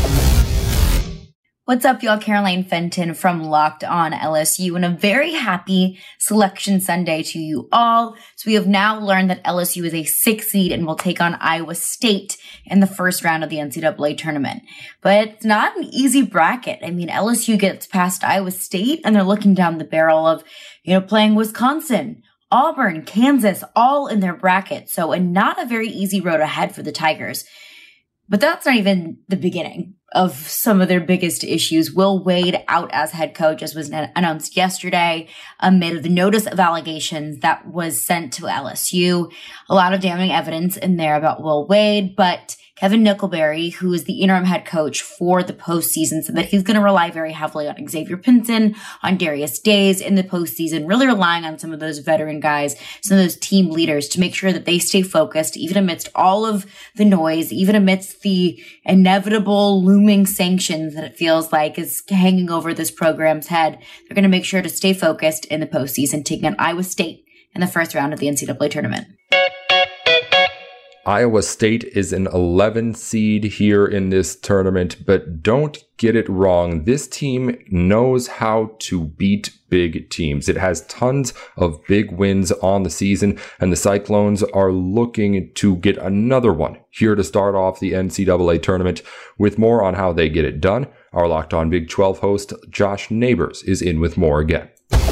What's up, y'all? Caroline Fenton from Locked On L S U, and a very happy Selection Sunday to you all. So we have now learned that L S U is a sixth seed and will take on Iowa State in the first round of the N C double A tournament. But it's not an easy bracket. I mean, L S U gets past Iowa State and they're looking down the barrel of, you know, playing Wisconsin, Auburn, Kansas, all in their bracket. So, and not a very easy road ahead for the Tigers. But that's not even the beginning of some of their biggest issues. Will Wade out as head coach, as was announced yesterday, amid the notice of allegations that was sent to L S U. A lot of damning evidence in there about Will Wade, but Kevin Nickelberry, who is the interim head coach for the postseason, said that he's going to rely very heavily on Xavier Pinson, on Darius Days in the postseason, really relying on some of those veteran guys, some of those team leaders to make sure that they stay focused, even amidst all of the noise, even amidst the inevitable looming sanctions that it feels like is hanging over this program's head. They're going to make sure to stay focused in the postseason, taking on Iowa State in the first round of the N C double A tournament. Iowa State is an eleven seed here in this tournament, but don't get it wrong. This team knows how to beat big teams. It has tons of big wins on the season, and the Cyclones are looking to get another one here to start off the N C double A tournament. With more on how they get it done, our Locked On Big twelve host Josh Neighbors is in with more again.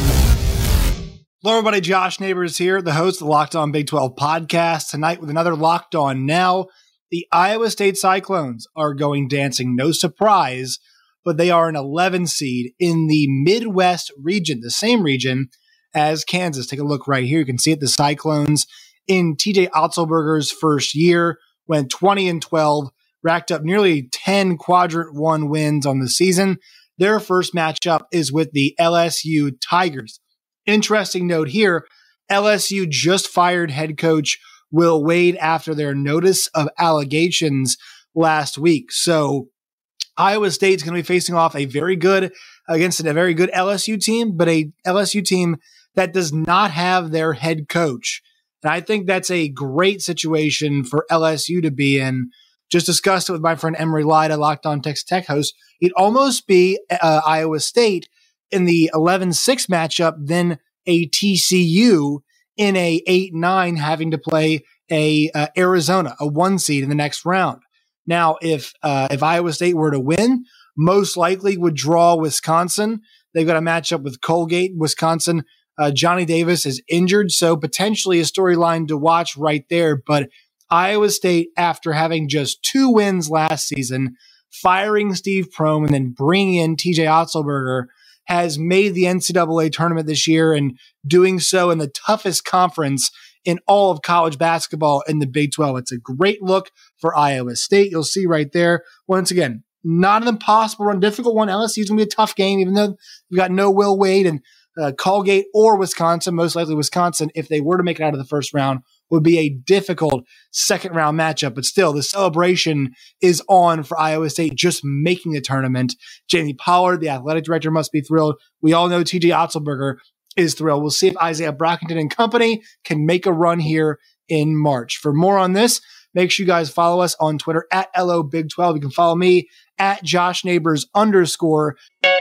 Hello, everybody. Josh Neighbors here, the host of the Locked On Big twelve podcast. Tonight with another Locked On Now. The Iowa State Cyclones are going dancing. No surprise, but they are an eleven seed in the Midwest region, the same region as Kansas. Take a look right here. You can see it. The Cyclones in T J Otzelberger's first year went twenty and twelve, racked up nearly ten quadrant one wins on the season. Their first matchup is with the L S U Tigers. Interesting note here, L S U just fired head coach Will Wade after their notice of allegations last week. So Iowa State's going to be facing off a very good, against a very good L S U team, but a L S U team that does not have their head coach. And I think that's a great situation for L S U to be in. Just discussed it with my friend Emery Lida, Locked On Texas Tech host. It'd almost be uh, Iowa State in the eleven six matchup than a T C U in a eight nine having to play a uh, Arizona, a one seed in the next round. Now, if uh, if Iowa State were to win, most likely would draw Wisconsin. They've got a matchup with Colgate, Wisconsin. Uh, Johnny Davis is injured, so potentially a storyline to watch right there. But Iowa State, after having just two wins last season, firing Steve Prohm and then bringing in T J Otzelberger, has made the N C double A tournament this year and doing so in the toughest conference in all of college basketball in the Big twelve. It's a great look for Iowa State. You'll see right there. Once again, not an impossible run, difficult one. L S U's going to be a tough game, even though you've got no Will Wade and uh, Colgate or Wisconsin, most likely Wisconsin, if they were to make it out of the first round, would be a difficult second round matchup. But still, the celebration is on for Iowa State just making the tournament. Jamie Pollard, the athletic director, must be thrilled. We all know T J Otzelberger is thrilled. We'll see if Isaiah Brockington and company can make a run here in March. For more on this, make sure you guys follow us on Twitter at L O Big twelve. You can follow me at Josh Neighbors underscore.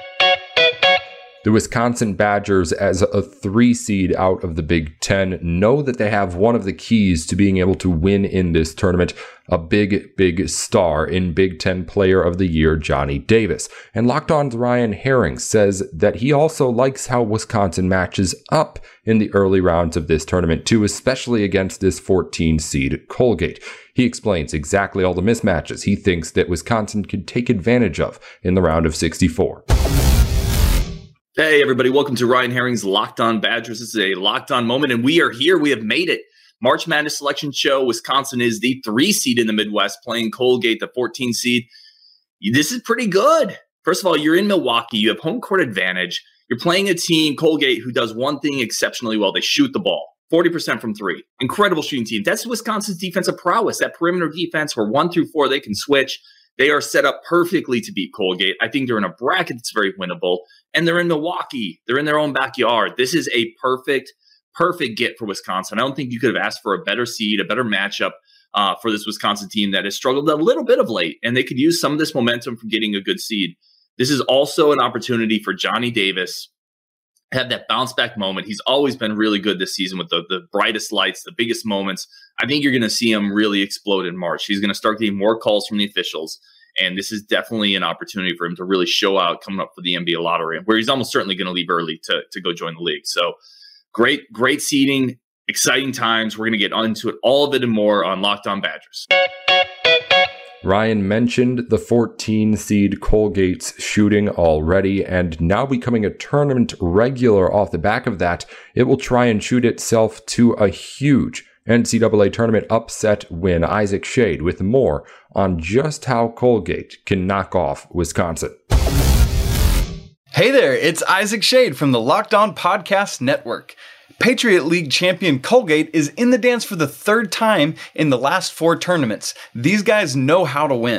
The Wisconsin Badgers, as a three seed out of the Big Ten, know that they have one of the keys to being able to win in this tournament, a big, big star in Big Ten Player of the Year, Johnny Davis. And Locked On's Ryan Herring says that he also likes how Wisconsin matches up in the early rounds of this tournament too, especially against this fourteen seed Colgate. He explains exactly all the mismatches he thinks that Wisconsin could take advantage of in the round of sixty-four. Hey, everybody. Welcome to Ryan Herring's Locked On Badgers. This is a Locked On moment, and we are here. We have made it. March Madness Selection Show. Wisconsin is the three seed in the Midwest, playing Colgate, the fourteen seed. This is pretty good. First of all, you're in Milwaukee. You have home court advantage. You're playing a team, Colgate, who does one thing exceptionally well. They shoot the ball. forty percent from three. Incredible shooting team. That's Wisconsin's defensive prowess. That perimeter defense where one through four, they can switch. They are set up perfectly to beat Colgate. I think they're in a bracket that's very winnable. And they're in Milwaukee. They're in their own backyard. This is a perfect, perfect get for Wisconsin. I don't think you could have asked for a better seed, a better matchup uh, for this Wisconsin team that has struggled a little bit of late. And they could use some of this momentum from getting a good seed. This is also an opportunity for Johnny Davis to have that bounce back moment. He's always been really good this season with the, the brightest lights, the biggest moments. I think you're going to see him really explode in March. He's going to start getting more calls from the officials. And this is definitely an opportunity for him to really show out coming up for the N B A lottery, where he's almost certainly going to leave early to, to go join the league. So great, great seeding, exciting times. We're going to get into it, all of it and more on Locked On Badgers. Ryan mentioned the fourteen seed Colgate's shooting already, and now becoming a tournament regular off the back of that, it will try and shoot itself to a huge N C double A tournament upset win. Isaac Shade with more on just how Colgate can knock off Wisconsin. Hey there, it's Isaac Shade from the Locked On Podcast Network. Patriot League champion Colgate is in the dance for the third time in the last four tournaments. These guys know how to win.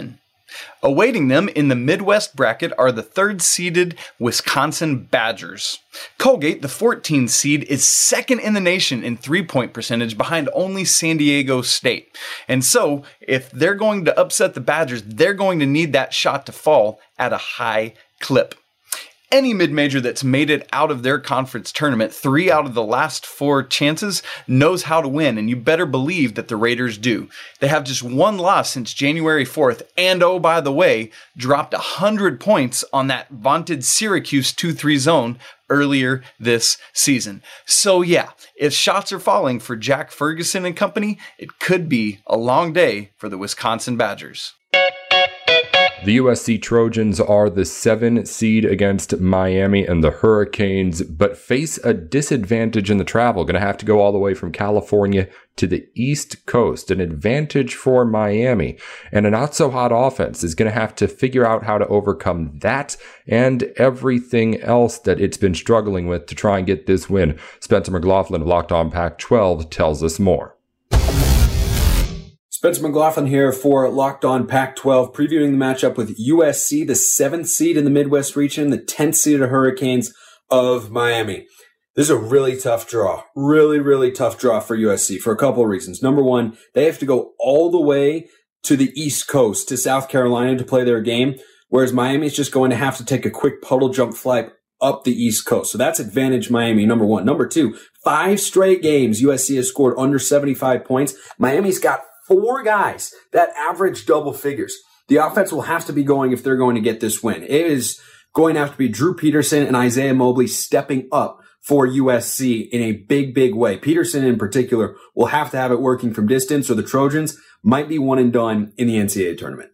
Awaiting them in the Midwest bracket are the third-seeded Wisconsin Badgers. Colgate, the fourteenth seed, is second in the nation in three-point percentage behind only San Diego State. And so, if they're going to upset the Badgers, they're going to need that shot to fall at a high clip. Any mid-major that's made it out of their conference tournament, three out of the last four chances, knows how to win, and you better believe that the Raiders do. They have just one loss since January fourth, and oh, by the way, dropped one hundred points on that vaunted Syracuse two three zone earlier this season. So yeah, if shots are falling for Jack Ferguson and company, it could be a long day for the Wisconsin Badgers. The U S C Trojans are the seven seed against Miami and the Hurricanes, but face a disadvantage in the travel. Going to have to go all the way from California to the East Coast. An advantage for Miami, and a not-so-hot offense is going to have to figure out how to overcome that and everything else that it's been struggling with to try and get this win. Spencer McLaughlin of Locked On Pac twelve tells us more. Spencer McLaughlin here for Locked On Pac twelve, previewing the matchup with U S C, the seventh seed in the Midwest region, the tenth seed of the Hurricanes of Miami. This is a really tough draw. Really, really tough draw for U S C for a couple of reasons. Number one, they have to go all the way to the East Coast, to South Carolina to play their game, whereas Miami is just going to have to take a quick puddle jump flight up the East Coast. So that's advantage Miami, number one. Number two, five straight games U S C has scored under seventy-five points. Miami's got four guys that average double figures. The offense will have to be going if they're going to get this win. It is going to have to be Drew Peterson and Isaiah Mobley stepping up for U S C in a big, big way. Peterson in particular will have to have it working from distance, or the Trojans might be one and done in the N C double A tournament.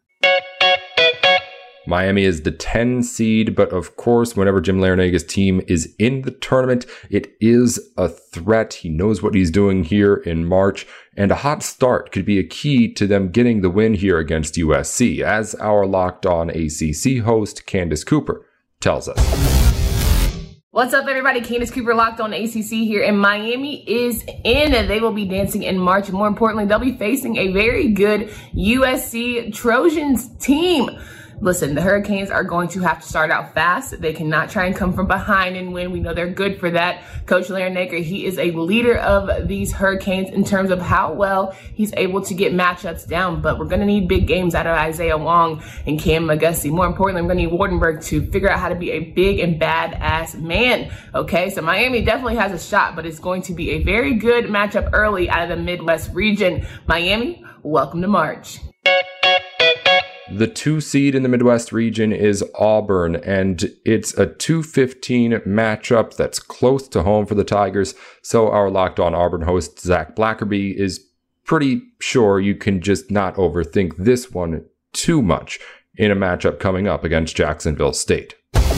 Miami is the ten seed, but of course, whenever Jim Larranaga's team is in the tournament, it is a threat. He knows what he's doing here in March, and a hot start could be a key to them getting the win here against U S C, as our Locked On A C C host, Candace Cooper, tells us. What's up, everybody? Candace Cooper, Locked On A C C here, and Miami is in, and they will be dancing in March. And more importantly, they'll be facing a very good U S C Trojans team. Listen, the Hurricanes are going to have to start out fast. They cannot try and come from behind and win. We know they're good for that. Coach Larranaga, he is a leader of these Hurricanes in terms of how well he's able to get matchups down. But we're going to need big games out of Isaiah Wong and Cam McGusty. More importantly, we're going to need Wardenberg to figure out how to be a big and badass man. Okay, so Miami definitely has a shot, but it's going to be a very good matchup early out of the Midwest region. Miami, welcome to March. The two seed in the Midwest region is Auburn, and it's a two fifteen matchup that's close to home for the Tigers. So our Locked On Auburn host, Zach Blackerby, is pretty sure you can just not overthink this one too much in a matchup coming up against Jacksonville State.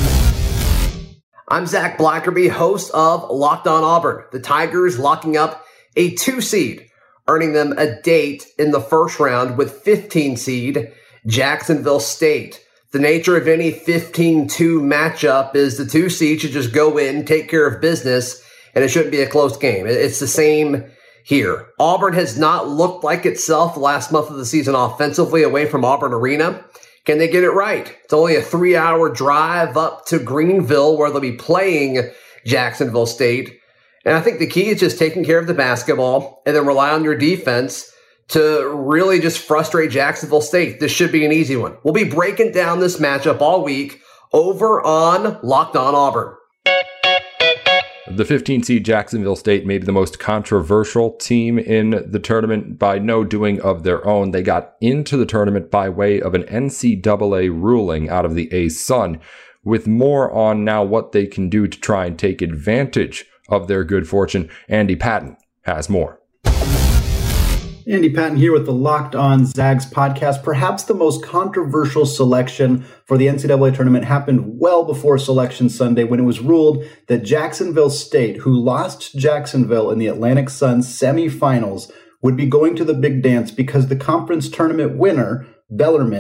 I'm Zach Blackerby, host of Locked On Auburn. The Tigers locking up a two seed, earning them a date in the first round with fifteen seed Jacksonville State. The nature of any fifteen two matchup is the two seed should just go in, take care of business, and it shouldn't be a close game. It's the same here. Auburn has not looked like itself the last month of the season offensively away from Auburn Arena. Can they get it right? It's only a three-hour drive up to Greenville where they'll be playing Jacksonville State. And I think the key is just taking care of the basketball and then rely on your defense to really just frustrate Jacksonville State. This should be an easy one. We'll be breaking down this matchup all week over on Locked On Auburn. The fifteen seed Jacksonville State may be the most controversial team in the tournament by no doing of their own. They got into the tournament by way of an N C double A ruling out of the A-Sun, with more on now what they can do to try and take advantage of their good fortune. Andy Patton has more. Andy Patton here with the Locked On Zags podcast. Perhaps the most controversial selection for the N C double A tournament happened well before Selection Sunday when it was ruled that Jacksonville State, who lost to Jacksonville in the Atlantic Sun semifinals, would be going to the big dance because the conference tournament winner, Bellarmine,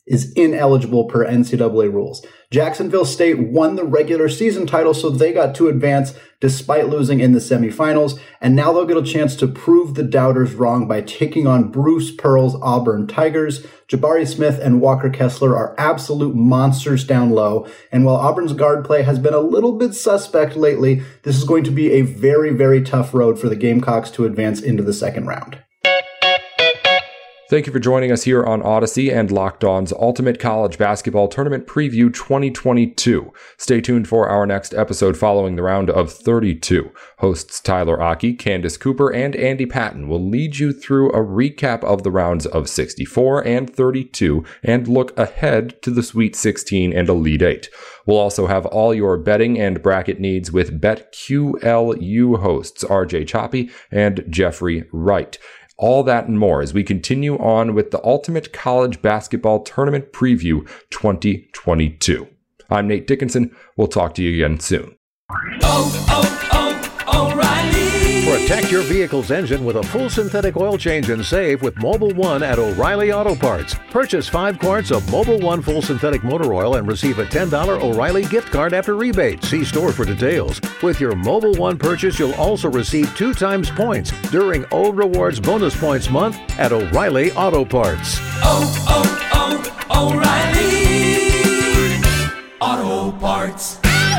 is ineligible per N C double A rules. Jacksonville State won the regular season title, so they got to advance despite losing in the semifinals, and now they'll get a chance to prove the doubters wrong by taking on Bruce Pearl's Auburn Tigers. Jabari Smith and Walker Kessler are absolute monsters down low, and while Auburn's guard play has been a little bit suspect lately, this is going to be a very, very tough road for the Gamecocks to advance into the second round. Thank you for joining us here on Odyssey and Locked On's Ultimate College Basketball Tournament Preview twenty twenty-two. Stay tuned for our next episode following the round of thirty-two. Hosts Tyler Aki, Candace Cooper, and Andy Patton will lead you through a recap of the rounds of sixty-four and thirty-two and look ahead to the Sweet sixteen and Elite eight. We'll also have all your betting and bracket needs with BetQLU hosts R J Choppy and Jeffrey Wright. All that and more as we continue on with the Ultimate College Basketball Tournament Preview twenty twenty-two. I'm Nate Dickinson. We'll talk to you again soon. Oh, oh, oh, O'Reilly! Protect your vehicle's engine with a full synthetic oil change and save with Mobil one at O'Reilly Auto Parts. Purchase five quarts of Mobil one full synthetic motor oil and receive a ten dollars O'Reilly gift card after rebate. See store for details. With your Mobil one purchase, you'll also receive two times points during O Rewards Bonus Points Month at O'Reilly Auto Parts. Oh, oh, oh, O'Reilly Auto Parts.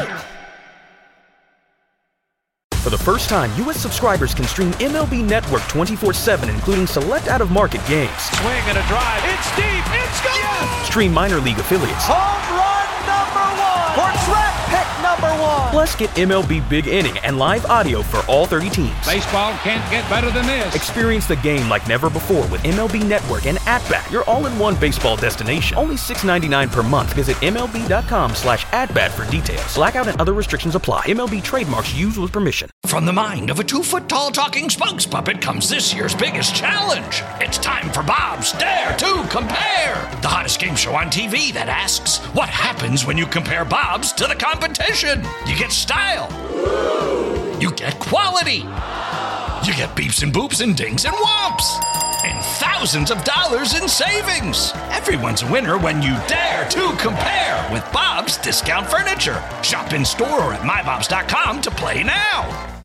For the first time, U S subscribers can stream M L B Network twenty-four seven, including select out-of-market games. Swing and a drive. It's deep. It's gone. Yes. Stream minor league affiliates. Home run number one. For draft pick number one. Plus, get M L B Big Inning and live audio for all thirty teams. Baseball can't get better than this. Experience the game like never before with M L B Network and At-Bat, your all-in-one baseball destination. Only six dollars and ninety-nine cents per month. Visit MLB.com slash at-bat for details. Blackout and other restrictions apply. M L B trademarks used with permission. From the mind of a two-foot-tall talking spokes puppet comes this year's biggest challenge. It's time for Bob's Dare to Compare, the hottest game show on T V that asks, what happens when you compare Bob's to the competition? You get style. You get quality. You get beeps and boops and dings and whomps. And thousands of dollars in savings. Everyone's a winner when you dare to compare with Bob's Discount Furniture. Shop in store or at my bobs dot com to play now.